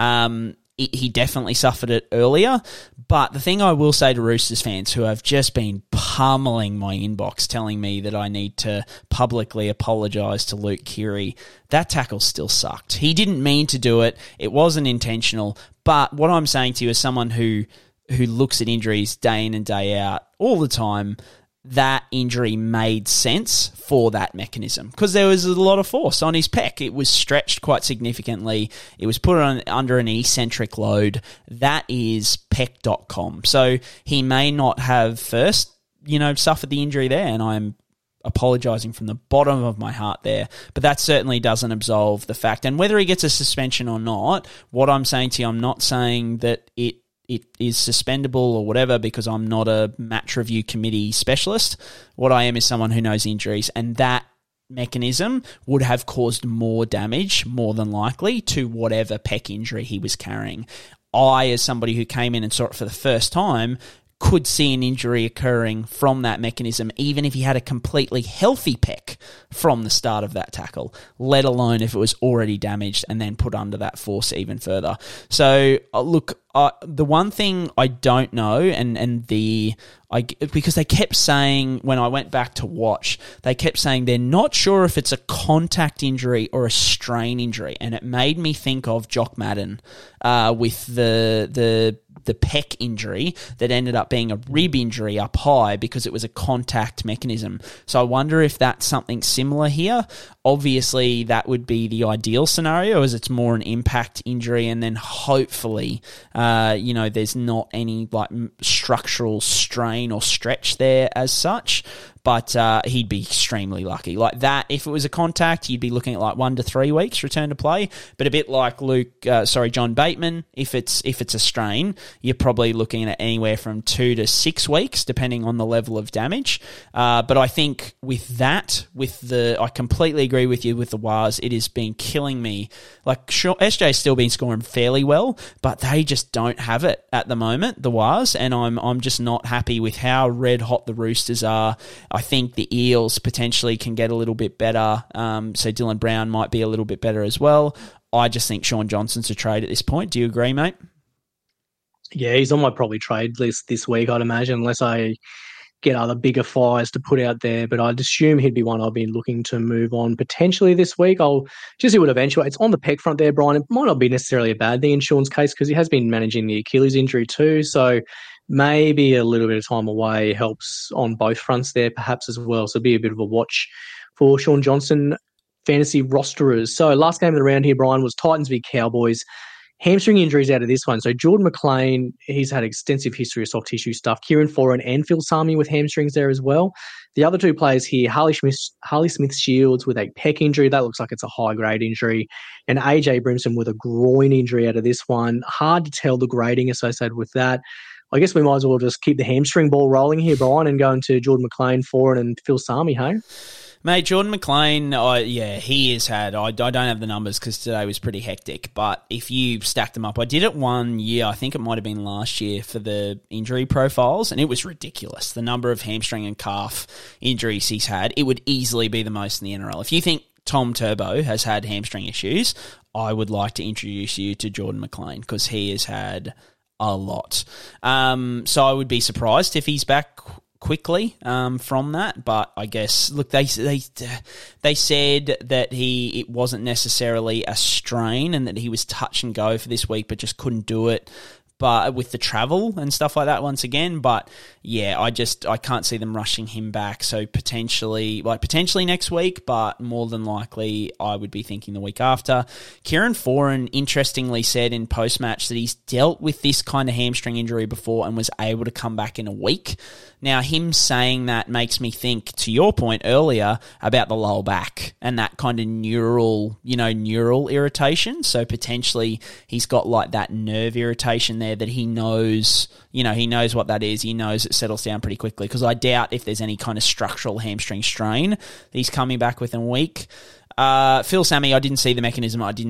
He definitely suffered it earlier. But the thing I will say to Roosters fans who have just been pummeling my inbox telling me that I need to publicly apologise to Luke Keary, that tackle still sucked. He didn't mean to do it. It wasn't intentional. But what I'm saying to you as someone who looks at injuries day in and day out all the time, that injury made sense for that mechanism because there was a lot of force on his pec. It was stretched quite significantly. It was put under an eccentric load. That is pec.com. So he may not have first, suffered the injury there, and I'm apologising from the bottom of my heart there, but that certainly doesn't absolve the fact. And whether he gets a suspension or not, what I'm saying to you, I'm not saying that it is suspendable or whatever because I'm not a match review committee specialist. What I am is someone who knows injuries, and that mechanism would have caused more damage, more than likely, to whatever pec injury he was carrying. I, as somebody who came in and saw it for the first time, could see an injury occurring from that mechanism, even if he had a completely healthy pec from the start of that tackle, let alone if it was already damaged and then put under that force even further. So, look, the one thing I don't know, because they kept saying, when I went back to watch, they kept saying they're not sure if it's a contact injury or a strain injury, and it made me think of Jock Madden with the pec injury that ended up being a rib injury up high because it was a contact mechanism. So I wonder if that's something similar here. Obviously, that would be the ideal scenario, as it's more an impact injury, and then hopefully, there's not any structural strain or stretch there as such. But he'd be extremely lucky. Like that, if it was a contact, you'd be looking at 1 to 3 weeks return to play. But a bit like John Bateman, if it's a strain, you're probably looking at anywhere from 2 to 6 weeks, depending on the level of damage. But I think with that, I completely agree with you with the Wars. It has been killing me. SJ's still been scoring fairly well, but they just don't have it at the moment, the Wars, and I'm just not happy with how red hot the Roosters are. I think the Eels potentially can get a little bit better, so Dylan Brown might be a little bit better as well. I just think Sean Johnson's a trade at this point. Do you agree, mate? Yeah, he's on my probably trade list this week, I'd imagine, unless I get other bigger fires to put out there. But I'd assume he'd be one I'll be looking to move on potentially this week. I'll just see what eventuates. On the pec front there, Brian, it might not be necessarily a bad thing in Sean's case because he has been managing the Achilles injury too. So maybe a little bit of time away helps on both fronts there perhaps as well. So be a bit of a watch for Sean Johnson fantasy rosterers. So last game of the round here, Brian, was Titans v Cowboys. Hamstring injuries out of this one. So Jordan McLean, he's had extensive history of soft tissue stuff. Kieran Foran and Phil Sami with hamstrings there as well. The other two players here, Harley Smith-Shields with a pec injury. That looks like it's a high-grade injury. And AJ Brimson with a groin injury out of this one. Hard to tell the grading associated with that. I guess we might as well just keep the hamstring ball rolling here, Brian, and go into Jordan McLean, Foran and Phil Sami, hey? Mate, Jordan McLean, he has had, I don't have the numbers because today was pretty hectic, but if you stack them up, I did it 1 year, I think it might have been last year for the injury profiles, and it was ridiculous. The number of hamstring and calf injuries he's had, it would easily be the most in the NRL. If you think Tom Turbo has had hamstring issues, I would like to introduce you to Jordan McLean because he has had a lot. So I would be surprised if he's back quickly from that, but I guess look, they said that it wasn't necessarily a strain and that he was touch and go for this week, but just couldn't do it. but with the travel and stuff like that once again. But yeah, I can't see them rushing him back. So potentially next week, but more than likely I would be thinking the week after. Kieran Foran interestingly said in post-match that he's dealt with this kind of hamstring injury before and was able to come back in a week. Now, him saying that makes me think, to your point earlier, about the lower back and that kind of neural irritation. So potentially he's got like that nerve irritation there that he knows what that is. He knows it settles down pretty quickly, because I doubt if there's any kind of structural hamstring strain that he's coming back within a week. Phil Sammy, I didn't see the mechanism. I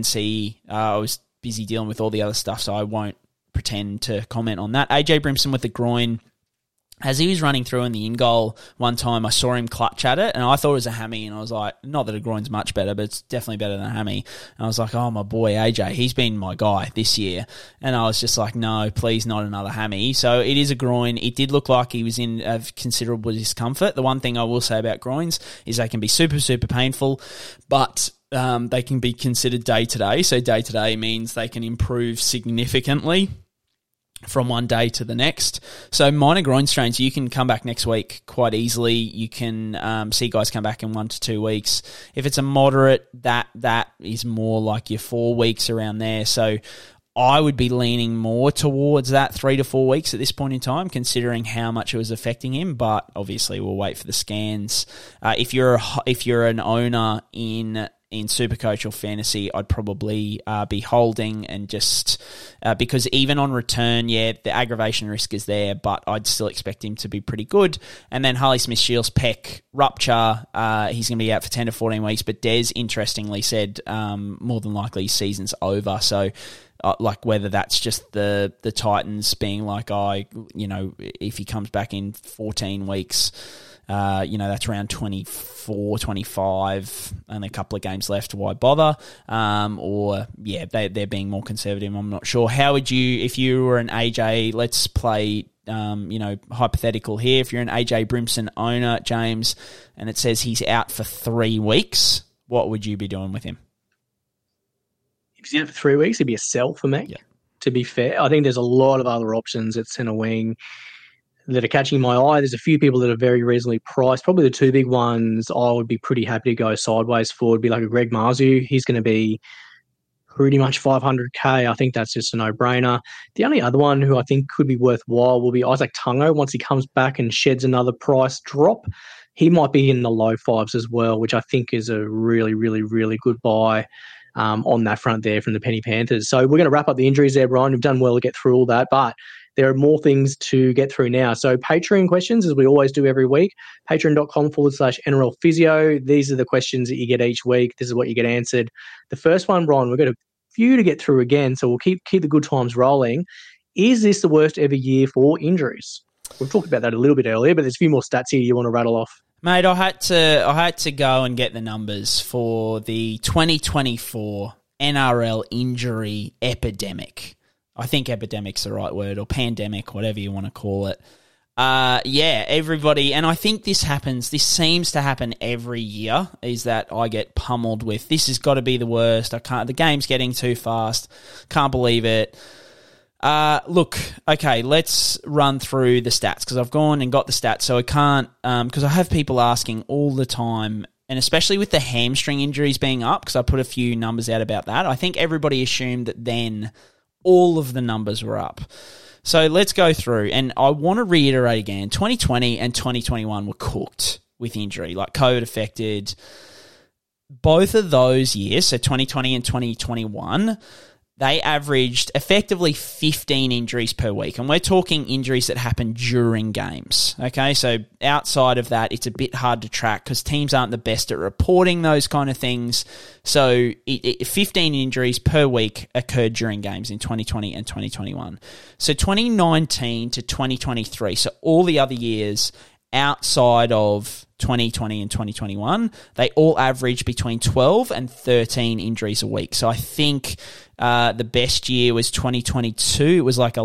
was busy dealing with all the other stuff, so I won't pretend to comment on that. AJ Brimson with the groin. As he was running through in the in-goal one time, I saw him clutch at it, and I thought it was a hammy, and I was like, not that a groin's much better, but it's definitely better than a hammy. And I was like, oh, my boy, AJ, he's been my guy this year. And I was just like, no, please, not another hammy. So it is a groin. It did look like he was in considerable discomfort. The one thing I will say about groins is they can be super, super painful, but they can be considered day-to-day. So day-to-day means they can improve significantly from one day to the next. So minor groin strains, you can come back next week quite easily. You can see guys come back in 1 to 2 weeks. If it's a moderate, that is more like your 4 weeks around there. So I would be leaning more towards that 3 to 4 weeks at this point in time, considering how much it was affecting him. But obviously, we'll wait for the scans. If you're an owner in Supercoach or Fantasy, I'd probably be holding and just because even on return, yeah, the aggravation risk is there, but I'd still expect him to be pretty good. And then Harley Smith-Shields, pec rupture, he's going to be out for 10 to 14 weeks, but Des interestingly said more than likely season's over. So like whether that's just the Titans being like, if he comes back in 14 weeks, that's around 24, 25, and a couple of games left. Why bother? They're being more conservative. I'm not sure. How would you, if you were an AJ, let's play, hypothetical here. If you're an AJ Brimson owner, James, and it says he's out for 3 weeks, what would you be doing with him? If he's out for 3 weeks, it'd be a sell for me. Yeah. To be fair, I think there's a lot of other options at centre wing that are catching my eye. There's a few people that are very reasonably priced. Probably the two big ones I would be pretty happy to go sideways for would be like a Greg Marzhew. He's going to be pretty much 500k. I think that's just a no-brainer. The only other one who I think could be worthwhile will be Isaac Tungo. Once he comes back and sheds another price drop, he might be in the low fives as well, which I think is a really, really, really good buy on that front there from the Penny Panthers. So we're going to wrap up the injuries there, Brian. We've done well to get through all that, but there are more things to get through now. So Patreon questions, as we always do every week, patreon.com/NRL Physio. These are the questions that you get each week. This is what you get answered. The first one, Brian, we've got a few to get through again, so we'll keep the good times rolling. Is this the worst ever year for injuries? We've talked about that a little bit earlier, but there's a few more stats here you want to rattle off. Mate, I had to go and get the numbers for the 2024 NRL injury epidemic. I think epidemic's the right word, or pandemic, whatever you want to call it. Everybody, and I think this seems to happen every year, is that I get pummeled with, this has got to be the worst, the game's getting too fast, can't believe it. Look, okay, let's run through the stats, because I've gone and got the stats, so I can't, because I have people asking all the time, and especially with the hamstring injuries being up, because I put a few numbers out about that, I think everybody assumed that then all of the numbers were up. So let's go through, and I want to reiterate again, 2020 and 2021 were cooked with injury, like COVID affected. Both of those years, so 2020 and 2021, they averaged effectively 15 injuries per week. And we're talking injuries that happen during games. Okay, so outside of that, it's a bit hard to track because teams aren't the best at reporting those kind of things. So 15 injuries per week occurred during games in 2020 and 2021. So 2019 to 2023, so all the other years outside of 2020 and 2021, they all average between 12 and 13 injuries a week. So I think the best year was 2022. It was like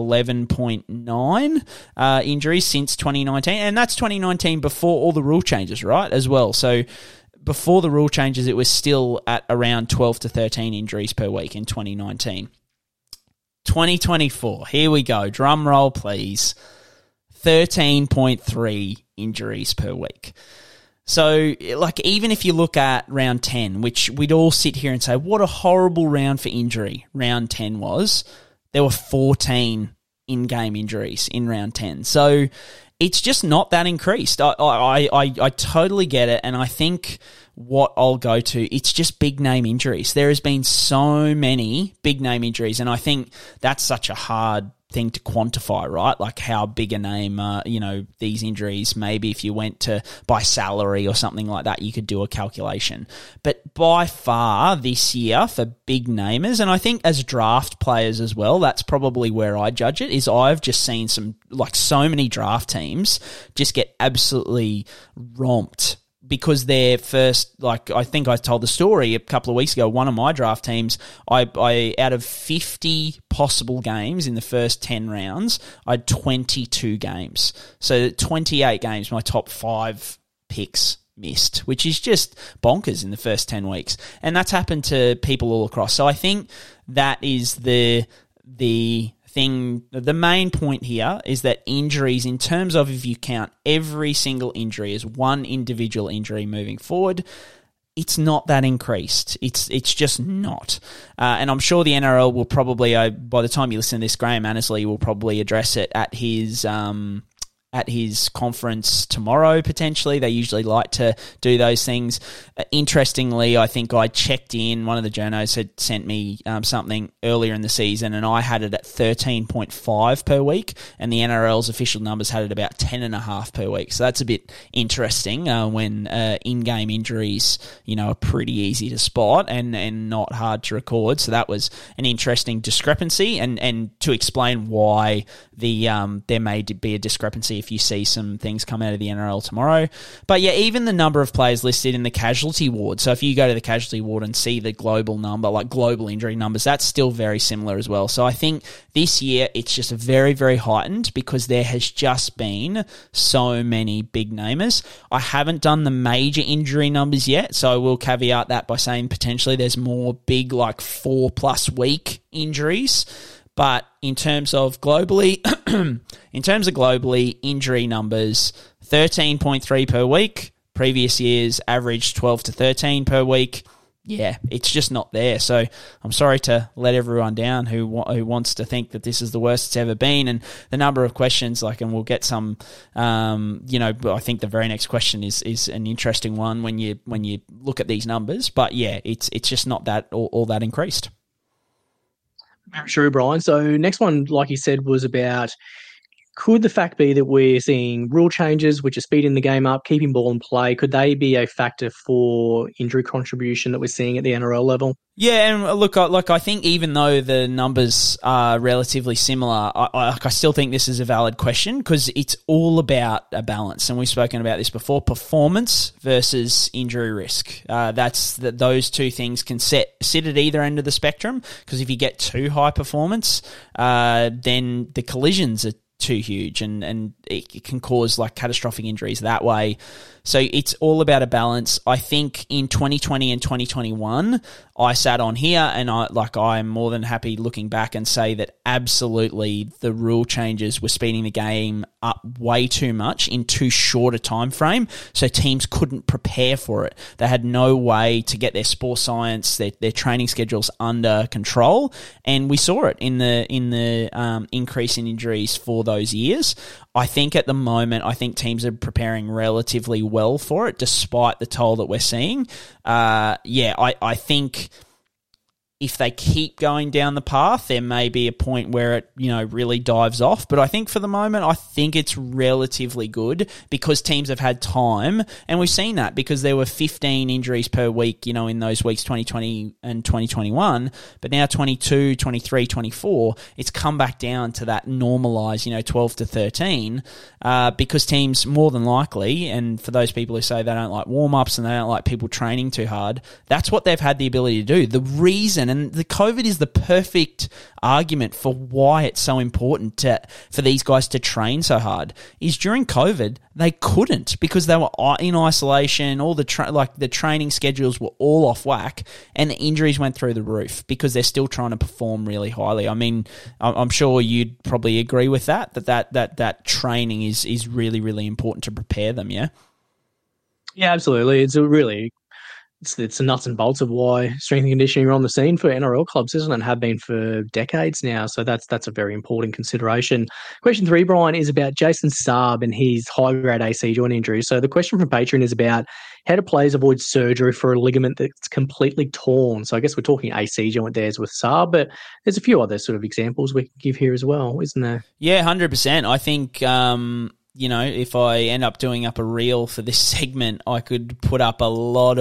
11.9 injuries since 2019. And that's 2019 before all the rule changes, right, as well. So before the rule changes, it was still at around 12 to 13 injuries per week in 2019. 2024. Here we go. Drum roll, please. 13.3 injuries per week. So, like, even if you look at round 10, which we'd all sit here and say, what a horrible round for injury round 10 was, there were 14 in-game injuries in round 10. So, it's just not that increased. I totally get it, and I think what I'll go to, it's just big-name injuries. There has been so many big-name injuries, and I think that's such a hard thing to quantify, right? Like how big a name, these injuries, maybe if you went to by salary or something like that, you could do a calculation. But by far this year for big namers, and I think as draft players as well, that's probably where I judge it, is I've just seen so many draft teams just get absolutely romped because their first, like I think I told the story a couple of weeks ago, one of my draft teams, I out of 50 possible games in the first 10 rounds, I had 22 games. So 28 games, my top 5 picks missed, which is just bonkers in the first 10 weeks. And that's happened to people all across. So I think that is the thing. The main point here is that injuries, in terms of if you count every single injury as one individual injury moving forward, it's not that increased. It's just not. And I'm sure the NRL will probably, by the time you listen to this, Graham Annesley will probably address it at his conference tomorrow, potentially. They usually like to do those things. Interestingly, I think I checked in, one of the journos had sent me something earlier in the season, and I had it at 13.5 per week, and the NRL's official numbers had it about 10.5 per week. So that's a bit interesting when in-game injuries, are pretty easy to spot and not hard to record. So that was an interesting discrepancy, and to explain why there may be a discrepancy if you see some things come out of the NRL tomorrow. But yeah, even the number of players listed in the casualty ward. So if you go to the casualty ward and see the global number, like global injury numbers, that's still very similar as well. So I think this year it's just very, very heightened because there has just been so many big namers. I haven't done the major injury numbers yet, so I will caveat that by saying potentially there's more big, like 4+ week injuries. But in terms of globally, injury numbers, 13.3 per week. Previous years averaged 12 to 13 per week. Yeah, it's just not there. So I'm sorry to let everyone down who wants to think that this is the worst it's ever been. And the number of questions, and we'll get some, I think the very next question is an interesting one when you look at these numbers. But yeah, it's just not that all that increased. Very true, Brian. So next one, like you said, was about, could the fact be that we're seeing rule changes which are speeding the game up, keeping ball in play, could they be a factor for injury contribution that we're seeing at the NRL level? Yeah, and look, I think even though the numbers are relatively similar, I still think this is a valid question because it's all about a balance, and we've spoken about this before: performance versus injury risk. Those two things can sit at either end of the spectrum, because if you get too high performance, then the collisions are too huge and it can cause catastrophic injuries that way. So it's all about a balance. I think in 2020 and 2021, I sat on here and I'm more than happy looking back and say that absolutely the rule changes were speeding the game up way too much in too short a time frame. So teams couldn't prepare for it. They had no way to get their sports science, their training schedules under control. And we saw it in the increase in injuries for those years. I think at the moment, teams are preparing relatively well for it, despite the toll that we're seeing. I think if they keep going down the path, there may be a point where it, really dives off. But I think for the moment, I think it's relatively good because teams have had time. And we've seen that because there were 15 injuries per week, in those weeks, 2020 and 2021. But now 22, 23, 24, it's come back down to that normalised, 12 to 13, because teams more than likely, and for those people who say they don't like warm-ups and they don't like people training too hard, that's what they've had the ability to do. The reason reason, and the COVID is the perfect argument for why it's so important for these guys to train so hard, is during COVID, they couldn't because they were in isolation, all the training schedules were all off whack, and the injuries went through the roof because they're still trying to perform really highly. I mean, I'm sure you'd probably agree with that training is really, really important to prepare them, yeah? Yeah, absolutely. It's the nuts and bolts of why strength and conditioning are on the scene for NRL clubs, isn't it? And have been for decades now. So that's a very important consideration. Question 3, Brian, is about Jason Saab and his high-grade AC joint injury. So the question from Patreon is about how do players avoid surgery for a ligament that's completely torn? So I guess we're talking AC joint there with Saab, but there's a few other sort of examples we can give here as well, isn't there? Yeah, 100%. I think... if I end up doing up a reel for this segment, I could put up a lot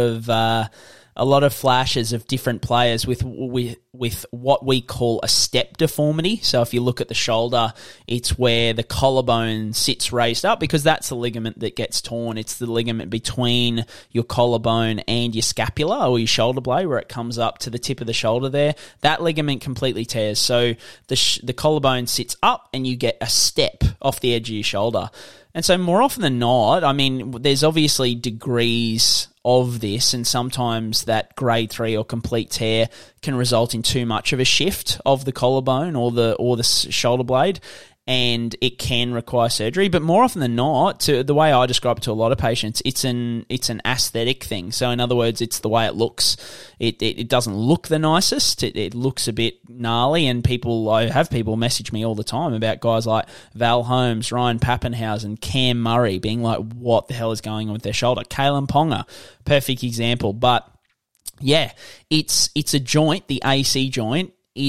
of flashes of different players with what we call a step deformity. So if you look at the shoulder, it's where the collarbone sits raised up because that's the ligament that gets torn. It's the ligament between your collarbone and your scapula or your shoulder blade where it comes up to the tip of the shoulder there. That ligament completely tears. So the collarbone sits up and you get a step off the edge of your shoulder. And so more often than not, I mean, there's obviously degrees of this, and sometimes that grade 3 or complete tear can result in too much of a shift of the collarbone or the shoulder blade, and it can require surgery. But more often than not, the way I describe it to a lot of patients, it's an aesthetic thing. So in other words, it's the way it looks. It doesn't look the nicest. It looks a bit gnarly, and I have people message me all the time about guys like Val Holmes, Ryan Pappenhausen, Cam Murray being like, what the hell is going on with their shoulder? Kalen Ponga, perfect example. But yeah, it's a joint, the AC joint.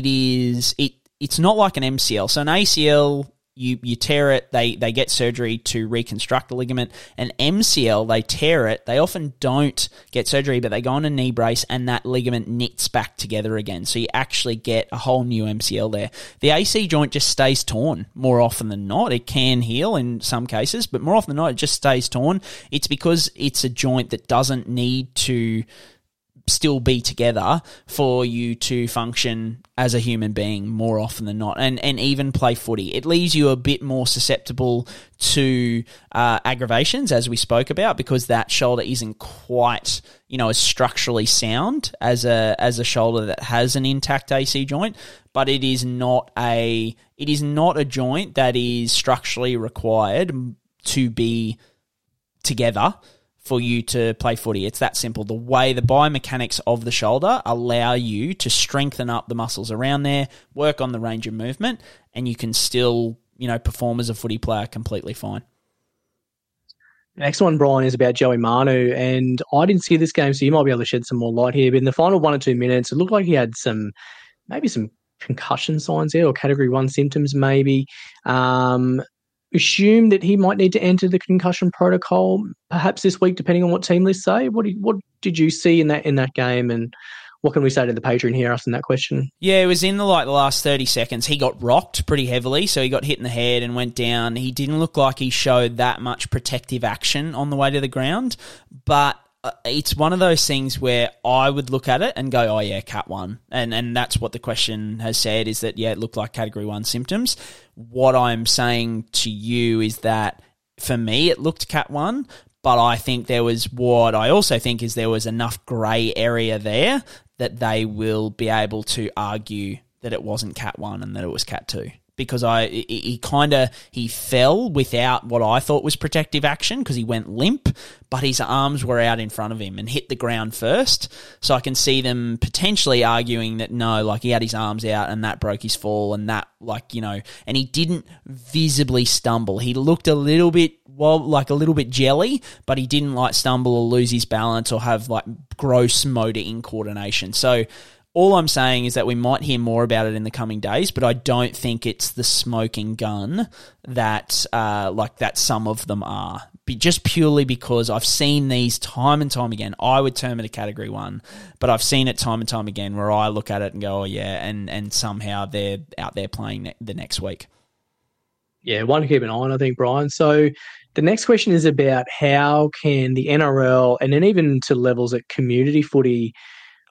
It's not like an MCL. So an ACL, you tear it, they get surgery to reconstruct the ligament. An MCL, they tear it, they often don't get surgery, but they go on a knee brace and that ligament knits back together again. So you actually get a whole new MCL there. The AC joint just stays torn more often than not. It can heal in some cases, but more often than not, it just stays torn. It's because it's a joint that doesn't need to still be together for you to function as a human being more often than not, and even play footy. It leaves you a bit more susceptible to aggravations, as we spoke about, because that shoulder isn't quite, as structurally sound as a shoulder that has an intact AC joint. But it is not a joint that is structurally required to be together for you to play footy. It's that simple. The way the biomechanics of the shoulder allow you to strengthen up the muscles around there, work on the range of movement, and you can still, perform as a footy player completely fine. Next one, Brian, is about Joey Manu, and I didn't see this game, so you might be able to shed some more light here. But in the final 1 or 2 minutes, it looked like he had maybe some concussion signs there, or Category 1 symptoms maybe. Assume that he might need to enter the concussion protocol perhaps this week, depending on what team lists say. What did you see in that game, and what can we say to the Patreon here asking that question? Yeah, it was in the last 30 seconds. He got rocked pretty heavily, so he got hit in the head and went down. He didn't look like he showed that much protective action on the way to the ground, but it's one of those things where I would look at it and go, oh yeah, Cat 1. And that's what the question has said, is that, yeah, it looked like Category 1 symptoms. What I'm saying to you is that for me, it looked Cat 1, but I think there was enough grey area there that they will be able to argue that it wasn't Cat 1 and that it was Cat 2. Because he fell without what I thought was protective action because he went limp, but his arms were out in front of him and hit the ground first. So I can see them potentially arguing that no, he had his arms out and that broke his fall, and that and he didn't visibly stumble. He looked a little bit jelly, but he didn't stumble or lose his balance or have gross motor incoordination. So all I'm saying is that we might hear more about it in the coming days, but I don't think it's the smoking gun that that some of them are. Just purely because I've seen these time and time again. I would term it a Category 1, but I've seen it time and time again where I look at it and go, oh yeah, and somehow they're out there playing the next week. Yeah, one to keep an eye on, I think, Brian. So the next question is about how can the NRL, and then even to levels at community footy,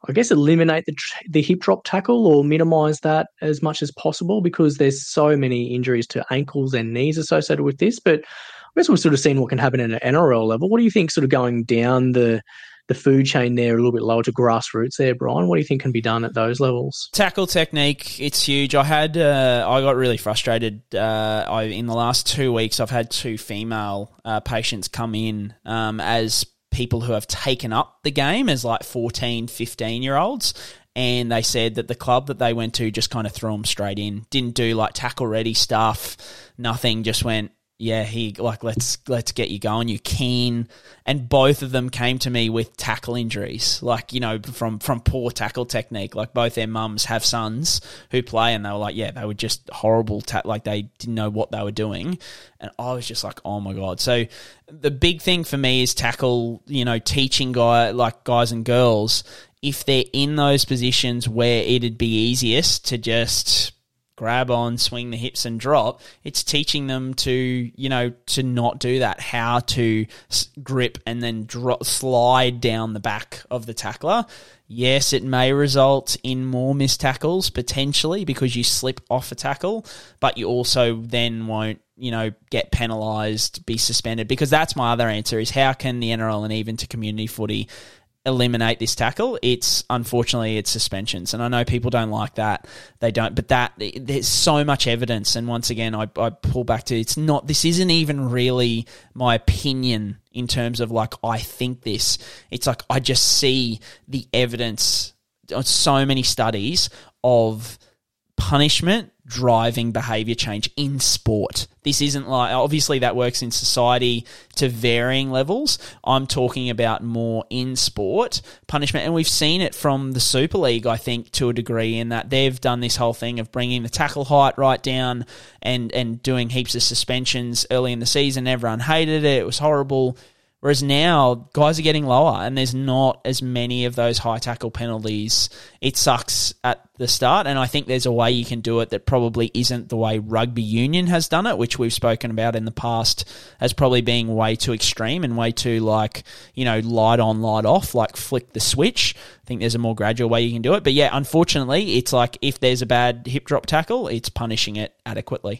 I guess, eliminate the hip drop tackle or minimise that as much as possible, because there's so many injuries to ankles and knees associated with this. But I guess we've sort of seen what can happen at an NRL level. What do you think sort of going down the food chain there a little bit lower to grassroots there, Brian? What do you think can be done at those levels? Tackle technique, it's huge. I got really frustrated. In the last 2 weeks, I've had 2 female patients come in as people who have taken up the game as like 14, 15-year-olds. And they said that the club that they went to just kind of threw them straight in. Didn't do like tackle ready stuff, nothing, just went, yeah, let's get you going. You're keen. And both of them came to me with tackle injuries, like, you know, from poor tackle technique. Like, both their mums have sons who play, and they were like, yeah, they were just horrible. Like, they didn't know what they were doing. And I was just like, oh my God. So the big thing for me is tackle, you know, teaching guys and girls, if they're in those positions where it'd be easiest to just grab on, swing the hips and drop, it's teaching them to, you know, to not do that, how to grip and then slide down the back of the tackler. Yes, it may result in more missed tackles potentially because you slip off a tackle, but you also then won't, you know, get penalised, be suspended, because that's my other answer is how can the NRL and even to community footy eliminate this tackle? Unfortunately it's suspensions, and I know people don't like that. They don't, but there's so much evidence, and once again I pull back to this isn't even really my opinion in terms of like I think this. It's like I just see the evidence on so many studies of punishment driving behaviour change in sport. This isn't like, obviously that works in society to varying levels. I'm talking about more in sport punishment, and we've seen it from the Super League, I think, to a degree, in that they've done this whole thing of bringing the tackle height right down and doing heaps of suspensions early in the season. Everyone hated it. It was horrible. Whereas now, guys are getting lower and there's not as many of those high tackle penalties. It sucks at the start, and I think there's a way you can do it that probably isn't the way rugby union has done it, which we've spoken about in the past as probably being way too extreme and way too, like, you know, light on, light off, like flick the switch. I think there's a more gradual way you can do it. But yeah, unfortunately, it's like if there's a bad hip drop tackle, it's punishing it adequately.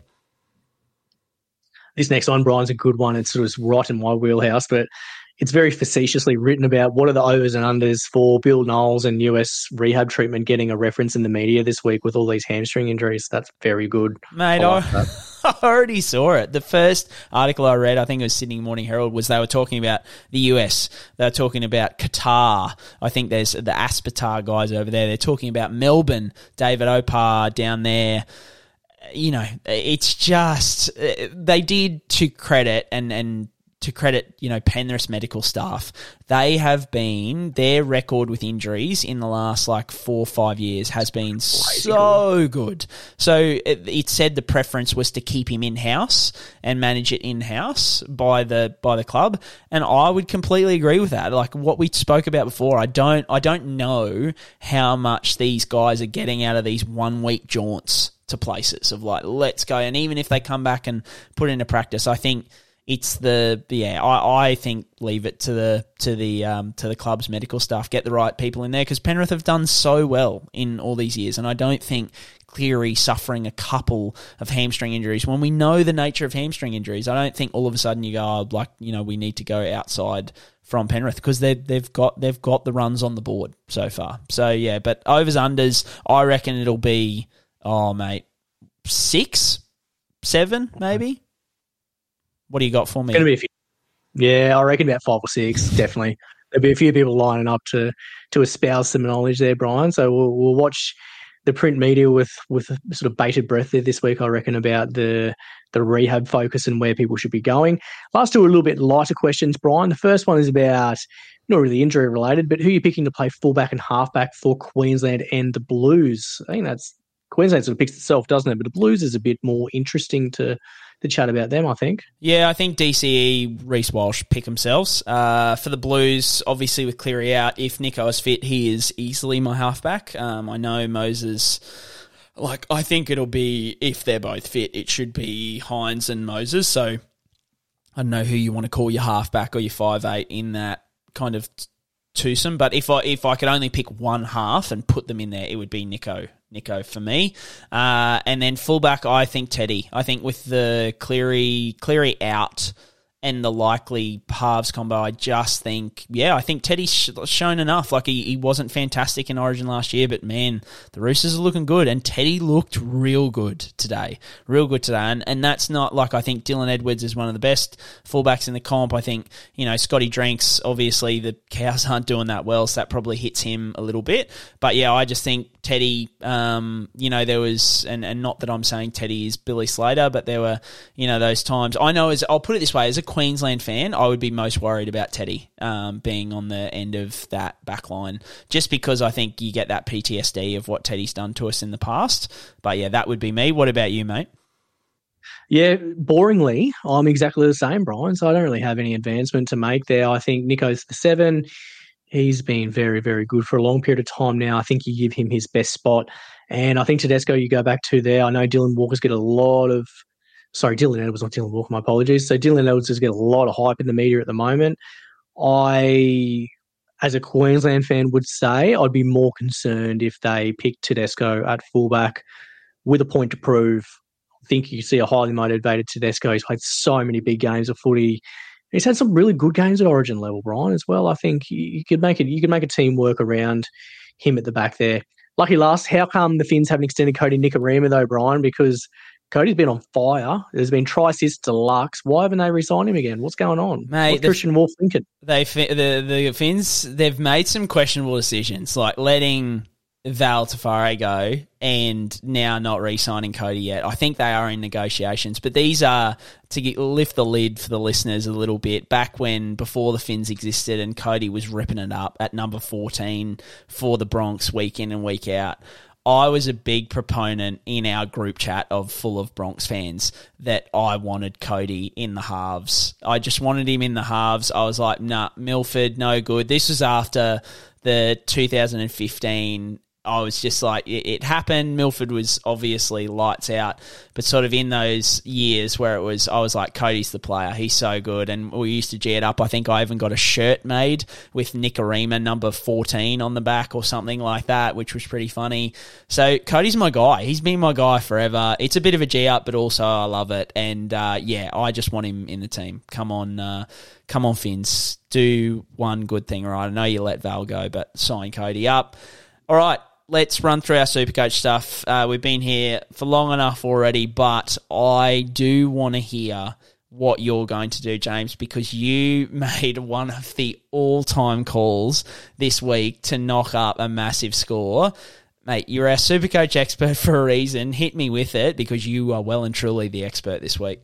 This next one, Brian's a good one. It's sort of right in my wheelhouse, but it's very facetiously written about what are the overs and unders for Bill Knowles and US rehab treatment getting a reference in the media this week with all these hamstring injuries. That's very good. Mate, I already saw it. The first article I read, I think it was Sydney Morning Herald, was they were talking about the US. They were talking about Qatar. I think there's the Aspetar guys over there. They're talking about Melbourne, David Opar down there. You know, it's just, they did, to credit and to credit, you know, Penrith's medical staff, they have been, their record with injuries in the last like 4 or 5 years has been so good. So it said the preference was to keep him in-house and manage it in-house by the club. And I would completely agree with that. Like what we spoke about before, I don't know how much these guys are getting out of these 1 week jaunts to places of like, let's go. And even if they come back and put into practice, I think it's I think leave it to the club's medical staff, get the right people in there, because Penrith have done so well in all these years, and I don't think Cleary suffering a couple of hamstring injuries, when we know the nature of hamstring injuries, I don't think all of a sudden you go, we need to go outside from Penrith, because they've got the runs on the board so far. So yeah, but overs unders, I reckon it'll be 6, 7 maybe. What do you got for me? It's going to be a few. Yeah, I reckon about 5 or 6, definitely. There'll be a few people lining up to espouse some knowledge there, Brian. So we'll watch the print media with sort of bated breath there this week, I reckon, about the rehab focus and where people should be going. Last two are a little bit lighter questions, Brian. The first one is about, not really injury related, but who you're picking to play fullback and halfback for Queensland and the Blues. I think that's Queensland sort of picks itself, doesn't it? But the Blues is a bit more interesting to chat about them, I think. Yeah, I think DCE, Reece Walsh pick themselves. For the Blues, obviously with Cleary out, if Nico is fit, he is easily my halfback. I know Moses, I think it'll be, if they're both fit, it should be Hines and Moses. So I don't know who you want to call your halfback or your 5'8" in that kind of twosome. But if I could only pick one half and put them in there, it would be Nico for me. And then fullback, I think Teddy. I think with the Cleary out and the likely halves combo, I just think, I think Teddy's shown enough. Like, he wasn't fantastic in Origin last year, but man, the Roosters are looking good, and Teddy looked real good today. And that's not like, I think Dylan Edwards is one of the best fullbacks in the comp. I think, Scotty Drinks, obviously the Cows aren't doing that well, so that probably hits him a little bit. But yeah, I just think Teddy, there was, and not that I'm saying Teddy is Billy Slater, but there were, those times. I know, I'll put it this way, as a Queensland fan, I would be most worried about Teddy being on the end of that back line, just because I think you get that PTSD of what Teddy's done to us in the past. But yeah, that would be me. What about you, mate? Yeah, boringly, I'm exactly the same, Brian, so I don't really have any advancement to make there. I think Nico's the 7. He's been very, very good for a long period of time now. I think you give him his best spot. And I think Tedesco, you go back to there. I know Dylan Walker's get a lot of... Sorry, Dylan Edwards, not Dylan Walker, my apologies. So Dylan Edwards does get a lot of hype in the media at the moment. I, as a Queensland fan, would say I'd be more concerned if they picked Tedesco at fullback with a point to prove. I think you see a highly motivated Tedesco. He's played so many big games of footy. He's had some really good games at Origin level, Brian, as well. I think you could make a team work around him at the back there. Lucky last, how come the Finns haven't extended Cody Nikorima though, Brian? Because Cody's been on fire. There's been try-assists deluxe. Why haven't they re-signed him again? What's going on? Mate, what's Christian Wolf thinking? The Finns, they've made some questionable decisions, like letting Val Tafare go and now not re-signing Cody yet. I think they are in negotiations, but these are, to lift the lid for the listeners a little bit, back when, before the Finns existed and Cody was ripping it up at number 14 for the Bronx week in and week out. I was a big proponent in our group chat full of Bronx fans that I wanted Cody in the halves. I just wanted him in the halves. I was like, nah, Milford, no good. This was after the 2015. I was just like, it happened. Milford was obviously lights out, but sort of in those years where I was like, Cody's the player. He's so good. And we used to G it up. I think I even got a shirt made with Nikorima number 14 on the back or something like that, which was pretty funny. So Cody's my guy. He's been my guy forever. It's a bit of a G up, but also I love it. And I just want him in the team. Come on, Finns. Do one good thing, right? I know you let Val go, but sign Cody up. All right. Let's run through our Supercoach stuff. We've been here for long enough already, but I do want to hear what you're going to do, James, because you made one of the all-time calls this week to knock up a massive score. Mate, you're our Supercoach expert for a reason. Hit me with it, because you are well and truly the expert this week.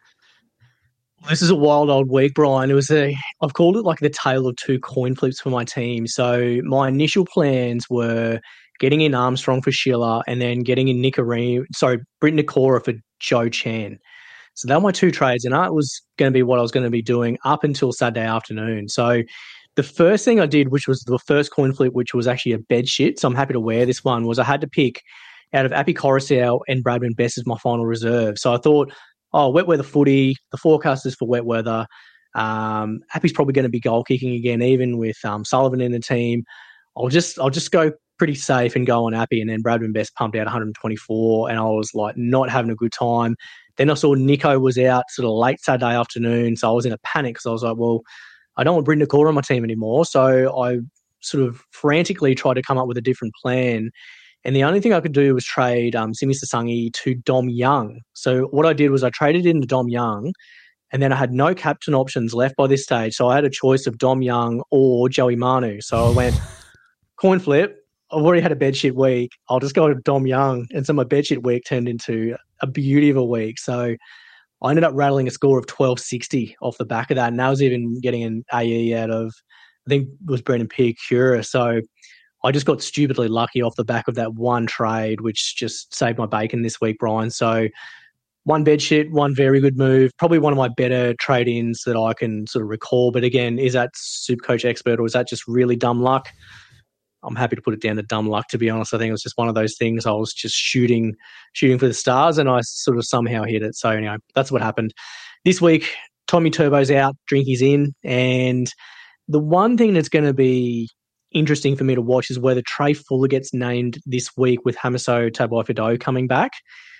This is a wild old week, Brian. I've called it like the tale of two coin flips for my team. So my initial plans were getting in Armstrong for Schiller and then getting in Britton Nikora for Joe Chan. So they were my two trades, and that was going to be what I was going to be doing up until Saturday afternoon. So the first thing I did, which was the first coin flip, which was actually a bed shit, so I'm happy to wear this one, was I had to pick out of Api Coruscant and Bradman Best as my final reserve. So I thought, wet weather footy, the forecast is for wet weather. Appy's probably going to be goal kicking again, even with Sullivan in the team. I'll just go pretty safe and go on Appy, and then Bradman Best pumped out 124, and I was like not having a good time. Then I saw Nico was out sort of late Saturday afternoon, so I was in a panic because I was like, well, I don't want Britton Nikora on my team anymore. So I sort of frantically tried to come up with a different plan. And the only thing I could do was trade Simi Sasangi to Dom Young. So what I did was I traded into Dom Young, and then I had no captain options left by this stage. So I had a choice of Dom Young or Joey Manu. So I went coin flip. I've already had a bedsheet week. I'll just go to Dom Young. And so my bedsheet week turned into a beauty of a week. So I ended up rattling a score of 1260 off the back of that. And that was even getting an AE out of, I think it was Brendan Piacura. So I just got stupidly lucky off the back of that one trade, which just saved my bacon this week, Brian. So one bedsheet, one very good move, probably one of my better trade-ins that I can sort of recall. But again, is that Supercoach expert or is that just really dumb luck? I'm happy to put it down to dumb luck, to be honest. I think it was just one of those things. I was just shooting for the stars, and I sort of somehow hit it. So anyway, that's what happened. This week, Tommy Turbo's out, Drinky's in, and The one thing that's going to be interesting for me to watch is whether Trey Fuller gets named this week with Hamiso Tabuai-Fidow coming back.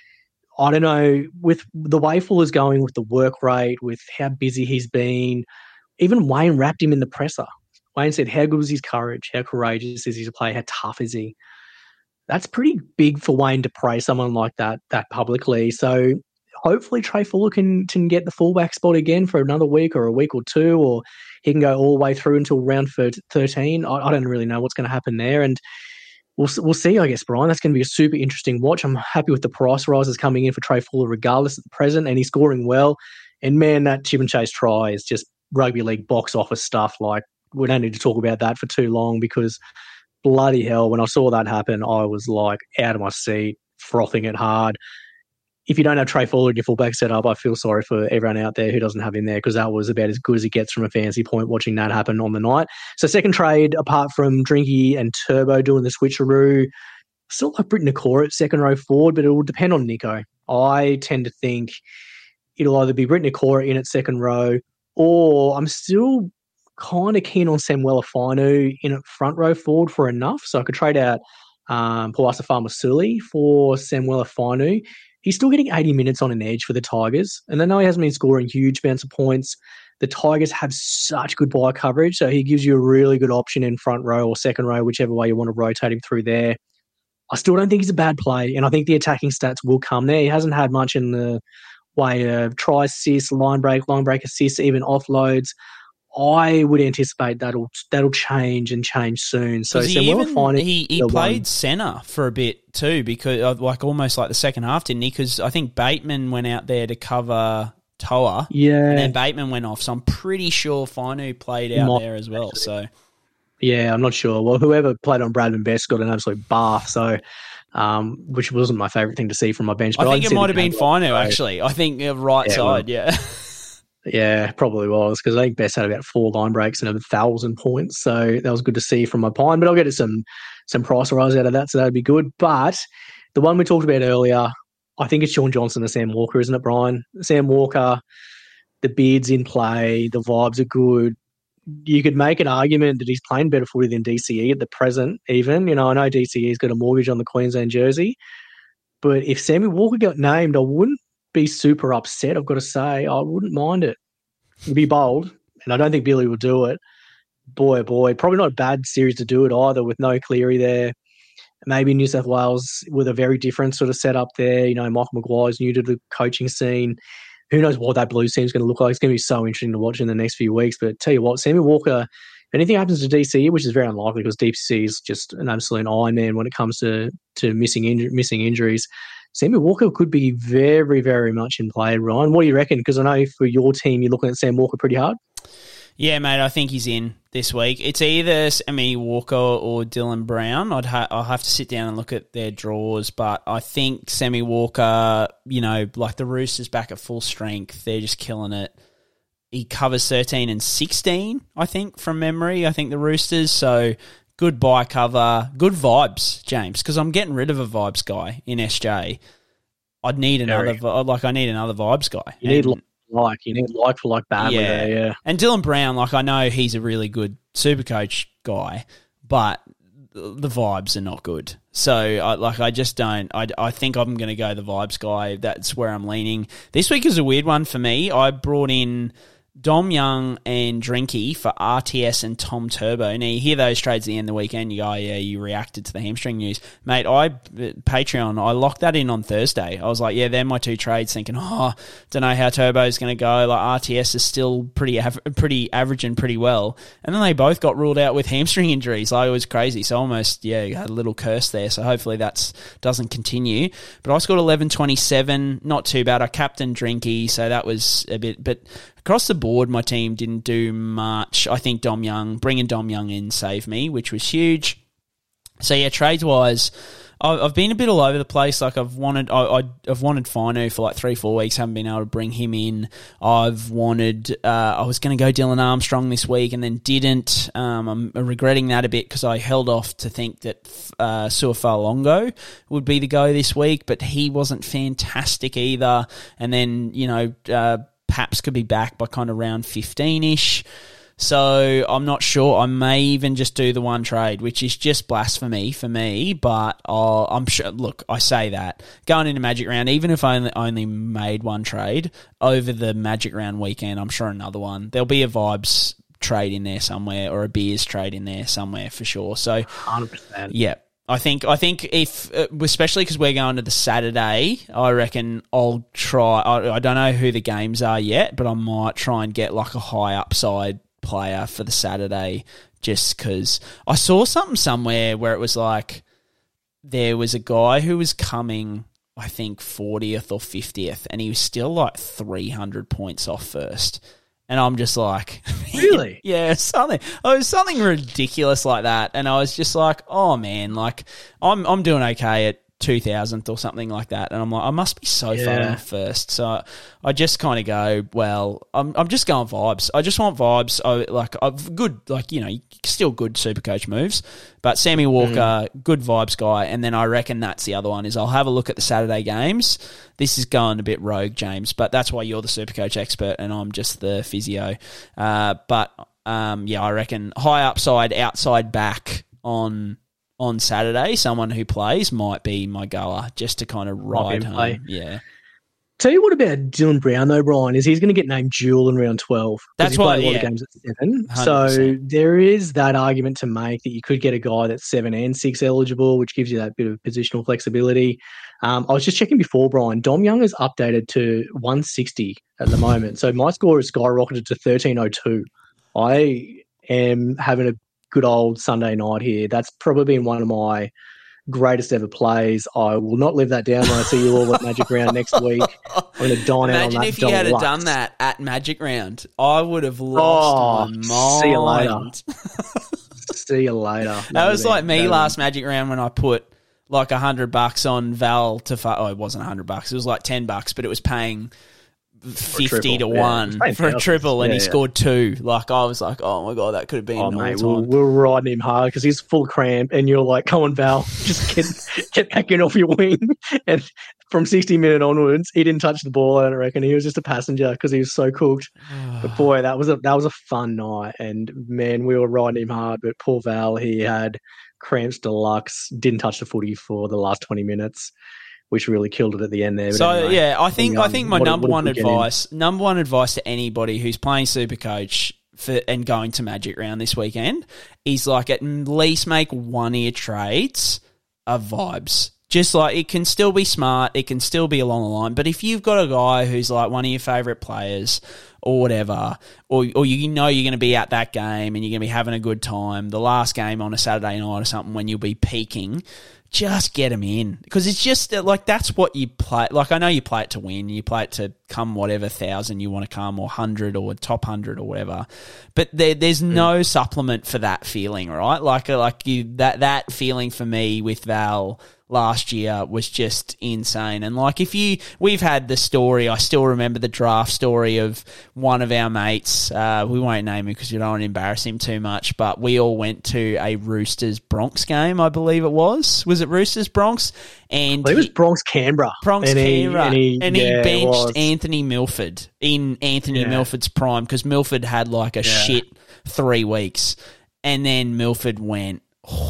I don't know, with the way Fuller's going, with the work rate, with how busy he's been, even Wayne wrapped him in the presser. Wayne said, how good was his courage? How courageous is he to play? How tough is he? That's pretty big for Wayne to praise someone like that publicly. So hopefully Trey Fuller can get the fullback spot again for another week or a week or two, or he can go all the way through until round 13. I don't really know what's going to happen there. And we'll see, I guess, Brian. That's going to be a super interesting watch. I'm happy with the price rises coming in for Trey Fuller regardless at the present, and he's scoring well. And, man, that chip and chase try is just rugby league box office stuff. Like, we don't need to talk about that for too long because bloody hell, when I saw that happen, I was like out of my seat, frothing it hard. If you don't have Trey Fuller in your fullback setup, I feel sorry for everyone out there who doesn't have him there because that was about as good as it gets from a fantasy point watching that happen on the night. So second trade, apart from Drinky and Turbo doing the switcheroo, still like Britt Nikora at second row forward, but it will depend on Nico. I tend to think it'll either be Britt Nikora in at second row, or I'm still kind of keen on Samuela Fainu in at front row forward for enough. So I could trade out Puasa Famasuli for Samuela Fainu. He's still getting 80 minutes on an edge for the Tigers. And I know he hasn't been scoring huge amounts of points. The Tigers have such good bye coverage, so he gives you a really good option in front row or second row, whichever way you want to rotate him through there. I still don't think he's a bad play, and I think the attacking stats will come there. He hasn't had much in the way of try assists, line break assists, even offloads. I would anticipate that'll change and change soon. So he played centre for a bit too, because like almost like the second half, didn't he? Because I think Bateman went out there to cover Toa, and then Bateman went off. So I'm pretty sure Fainu played out there as well. So yeah, I'm not sure. Well, whoever played on Bradman Best got an absolute bath. So. Which wasn't my favourite thing to see from my bench. But I think it might have been Fainu, actually. I think right side, yeah. Yeah, probably was, because I think Best had about 4 line breaks and 1,000 points. So that was good to see from my pine. But I'll get some price rise out of that, so that'd be good. But the one we talked about earlier, I think it's Sean Johnson and Sam Walker, isn't it, Brian? Sam Walker, the beard's in play, the vibes are good. You could make an argument that he's playing better footy than DCE at the present, even. You know, I know DCE's got a mortgage on the Queensland jersey, but if Sammy Walker got named, I wouldn't be super upset, I've got to say. I wouldn't mind it. It'd be bold, and I don't think Billy will do it. Boy, probably not a bad series to do it either, with no Cleary there. Maybe New South Wales with a very different sort of setup there. You know, Michael Maguire's new to the coaching scene. Who knows what that Blues team's going to look like? It's going to be so interesting to watch in the next few weeks. But tell you what, Sammy Walker, if anything happens to DCE, which is very unlikely because DCE is just an absolute Iron Man when it comes to missing injuries, Sammy Walker could be very, very much in play. Ryan, what do you reckon? Because I know for your team, you're looking at Sam Walker pretty hard. Yeah, mate, I think he's in this week. It's either Sammy Walker or Dylan Brown. I'll have to sit down and look at their draws, but I think Sammy Walker, you know, like the Roosters back at full strength, they're just killing it. He covers 13 and 16, I think, from memory. I think the Roosters, so good bye cover, good vibes, James, because I'm getting rid of a vibes guy in SJ. I need another vibes guy. You need like for like badly. Yeah. And Dylan Brown, like I know he's a really good Supercoach guy, but the vibes are not good. So I just don't. I think I'm going to go the vibes guy. That's where I'm leaning. This week is a weird one for me. I brought in Dom Young and Drinky for RTS and Tom Turbo. Now, you hear those trades at the end of the weekend, you go, oh, yeah, you reacted to the hamstring news. Mate, Patreon, I locked that in on Thursday. I was like, yeah, they're my 2 trades, thinking, don't know how Turbo's going to go. Like, RTS is still pretty average and pretty well. And then they both got ruled out with hamstring injuries. Like, it was crazy. So almost, had a little curse there. So hopefully that doesn't continue. But I scored 11.27, not too bad. I captained Drinky, so that was a bit, but across the board, my team didn't do much. I think bringing Dom Young in saved me, which was huge. So yeah, trades-wise, I've been a bit all over the place. Like I've wanted Fainu for like 3-4 weeks. Haven't been able to bring him in. I was going to go Dylan Armstrong this week and then didn't. I'm regretting that a bit because I held off to think that Suafalongo would be the go this week, but he wasn't fantastic either. And then Paps could be back by kind of round 15-ish. So I'm not sure. I may even just do the one trade, which is just blasphemy for me, but I'm sure. Look, I say that. Going into Magic Round, even if I only made one trade, over the Magic Round weekend, I'm sure another one. There'll be a Vibes trade in there somewhere or a Beers trade in there somewhere for sure. So 100%. Yeah. I think if, especially because we're going to the Saturday, I reckon I'll try. I don't know who the games are yet, but I might try and get like a high upside player for the Saturday, just because I saw something somewhere where it was like there was a guy who was coming, I think 40th or 50th, and he was still like 300 points off first. And I'm just like, really? Yeah, something ridiculous like that. And I was just like, oh man, like I'm doing okay at 2000th or something like that. And I'm like, I must be so far off first. So I just kind of go, well, I'm just going vibes. I just want vibes. Still good Supercoach moves. But Sammy Walker, good vibes guy. And then I reckon that's the other one is I'll have a look at the Saturday games. This is going a bit rogue, James, but that's why you're the Supercoach expert and I'm just the physio. I reckon high upside, outside back on Saturday, someone who plays might be my goer just to kind of ride home. Play. Yeah. Tell you what about Dylan Brown though, Brian, is he's going to get named Jewel in round 12. That's why, a lot of games at 7. 100%. So there is that argument to make that you could get a guy that's 7 and 6 eligible, which gives you that bit of positional flexibility. I was just checking before, Brian. Dom Young is updated to 160 at the moment. So my score has skyrocketed to 1302. I am having a good old Sunday night here. That's probably been one of my greatest ever plays. I will not live that down when I see you all at Magic Round next week. I'm going to dine out on that. Imagine if you had done that at Magic Round. I would have lost my mind. See you later. See you later. That was like me last Magic Round when I put like $100 on Val to it wasn't $100. It was like $10, but it was paying 50 to 1 for a triple, and he scored 2. Like I was like, oh my god, that could have been all mate, time. We're riding him hard because he's full cramp, and you're like, come on, Val, just get back in off your wing. And from 60-minute onwards, he didn't touch the ball. I don't reckon he was just a passenger because he was so cooked. But boy, that was a fun night, and man, we were riding him hard. But poor Val, he had cramps deluxe, didn't touch the footy for the last 20 minutes. Which really killed it at the end there. But so anyway, yeah, I think my number one advice to anybody who's playing Supercoach and going to Magic Round this weekend is like at least make one of your trades of vibes. Just like it can still be smart, it can still be along the line. But if you've got a guy who's like one of your favourite players or whatever, or you know you're going to be at that game and you're going to be having a good time, the last game on a Saturday night or something when you'll be peaking, just get them in because it's just like that's what you play. Like I know you play it to win, you play it to come whatever 1,000 you want to come or 100 or top 100 or whatever. But there's no supplement for that feeling, right? That feeling for me with Val last year was just insane. And like we've had the story, I still remember the draft story of one of our mates, we won't name him because you don't want to embarrass him too much, but we all went to a Roosters Bronx game, I believe it was. Was it Roosters Bronx? And it was Bronx Canberra. And he benched Anthony Milford in Anthony Milford's prime because Milford had like a shit 3 weeks. And then Milford went,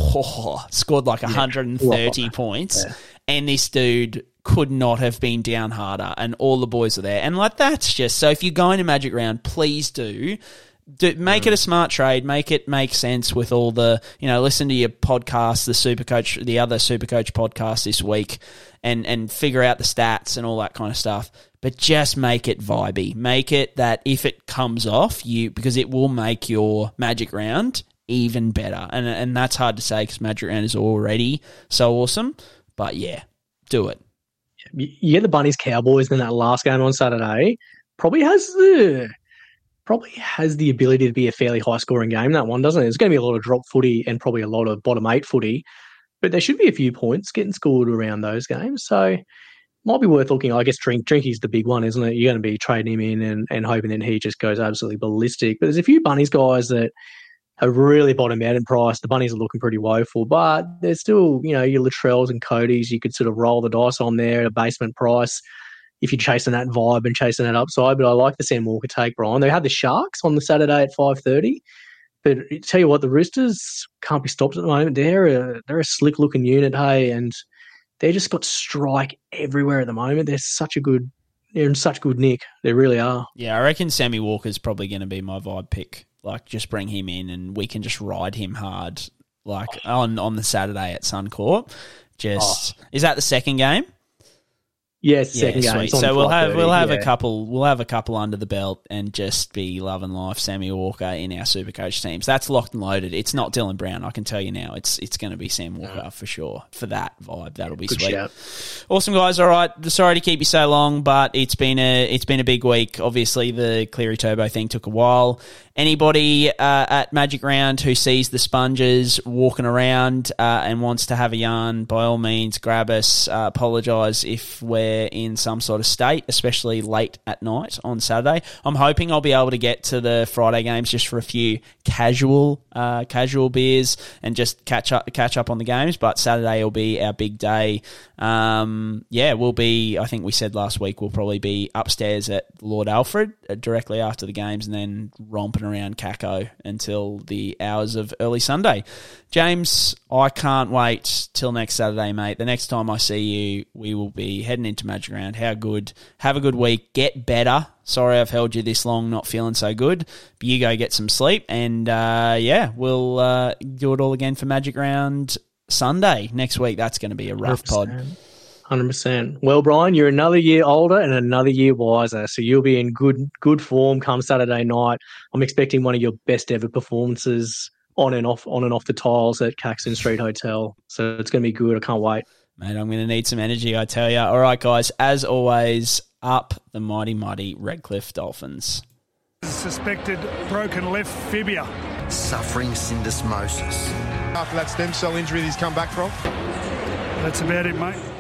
scored like 130 points, and this dude could not have been down harder, and all the boys are there. And like that's just so if you're going to Magic Round, please do make it a smart trade, make it make sense with all the, listen to your podcast, the other Supercoach podcast this week, and figure out the stats and all that kind of stuff. But just make it vibey. Make it that if it comes off, because it will make your Magic Round even better. And that's hard to say because Magic Round is already so awesome. But yeah, do it. Yeah, the Bunnies Cowboys in that last game on Saturday probably has the ability to be a fairly high scoring game, that one, doesn't it? There's going to be a lot of drop footy and probably a lot of bottom 8 footy, but there should be a few points getting scored around those games. So might be worth looking. I guess Drinky's the big one, isn't it? You're going to be trading him in and hoping that he just goes absolutely ballistic. But there's a few Bunnies guys that are really bottom out in price. The Bunnies are looking pretty woeful, but there's still, your Latrells and Codys. You could sort of roll the dice on there at a basement price. if you're chasing that vibe and chasing that upside. But I like the Sam Walker take, Brian. They had the Sharks on the Saturday at 5:30. But I tell you what, the Roosters can't be stopped at the moment. They're a slick-looking unit, hey, and they just got strike everywhere at the moment. They're in such good nick. They really are. Yeah, I reckon Sammy Walker's probably going to be my vibe pick. Like, just bring him in and we can just ride him hard, like on the Saturday at Suncorp. Is that the second game? Yes, second game. Sweet. So we'll have a couple under the belt and just be loving life. Sammy Walker in our Supercoach teams. That's locked and loaded. It's not Dylan Brown. I can tell you now. It's going to be Sam Walker for sure. For that vibe, that'll be good sweet. Shout. Awesome, guys. All right. Sorry to keep you so long, but it's been a big week. Obviously, the Cleary Turbo thing took a while. Anybody at Magic Round who sees the sponges walking around and wants to have a yarn, by all means, grab us. Apologise if we're in some sort of state, especially late at night on Saturday. I'm hoping I'll be able to get to the Friday games just for a few casual beers and just catch up on the games. But Saturday will be our big day. We'll be, I think we said last week, we'll probably be upstairs at Lord Alfred directly after the games and then romping around Caco until the hours of early Sunday. James, I can't wait till next Saturday, mate. The next time I see you, we will be heading into Magic Round. How good. Have a good week. Get better. Sorry I've held you this long, not feeling so good. But you go get some sleep. And, we'll do it all again for Magic Round Sunday next week. That's going to be a rough 100%. pod. 100%. Well, Brian, you're another year older and another year wiser, so you'll be in good form come Saturday night. I'm expecting one of your best ever performances on and off the tiles at Caxton Street Hotel. So it's going to be good. I can't wait. Mate, I'm going to need some energy, I tell you. All right, guys, as always, up the mighty Redcliffe Dolphins. Suspected broken left fibula. Suffering syndesmosis. After that stem cell injury that he's come back from. That's about it, mate.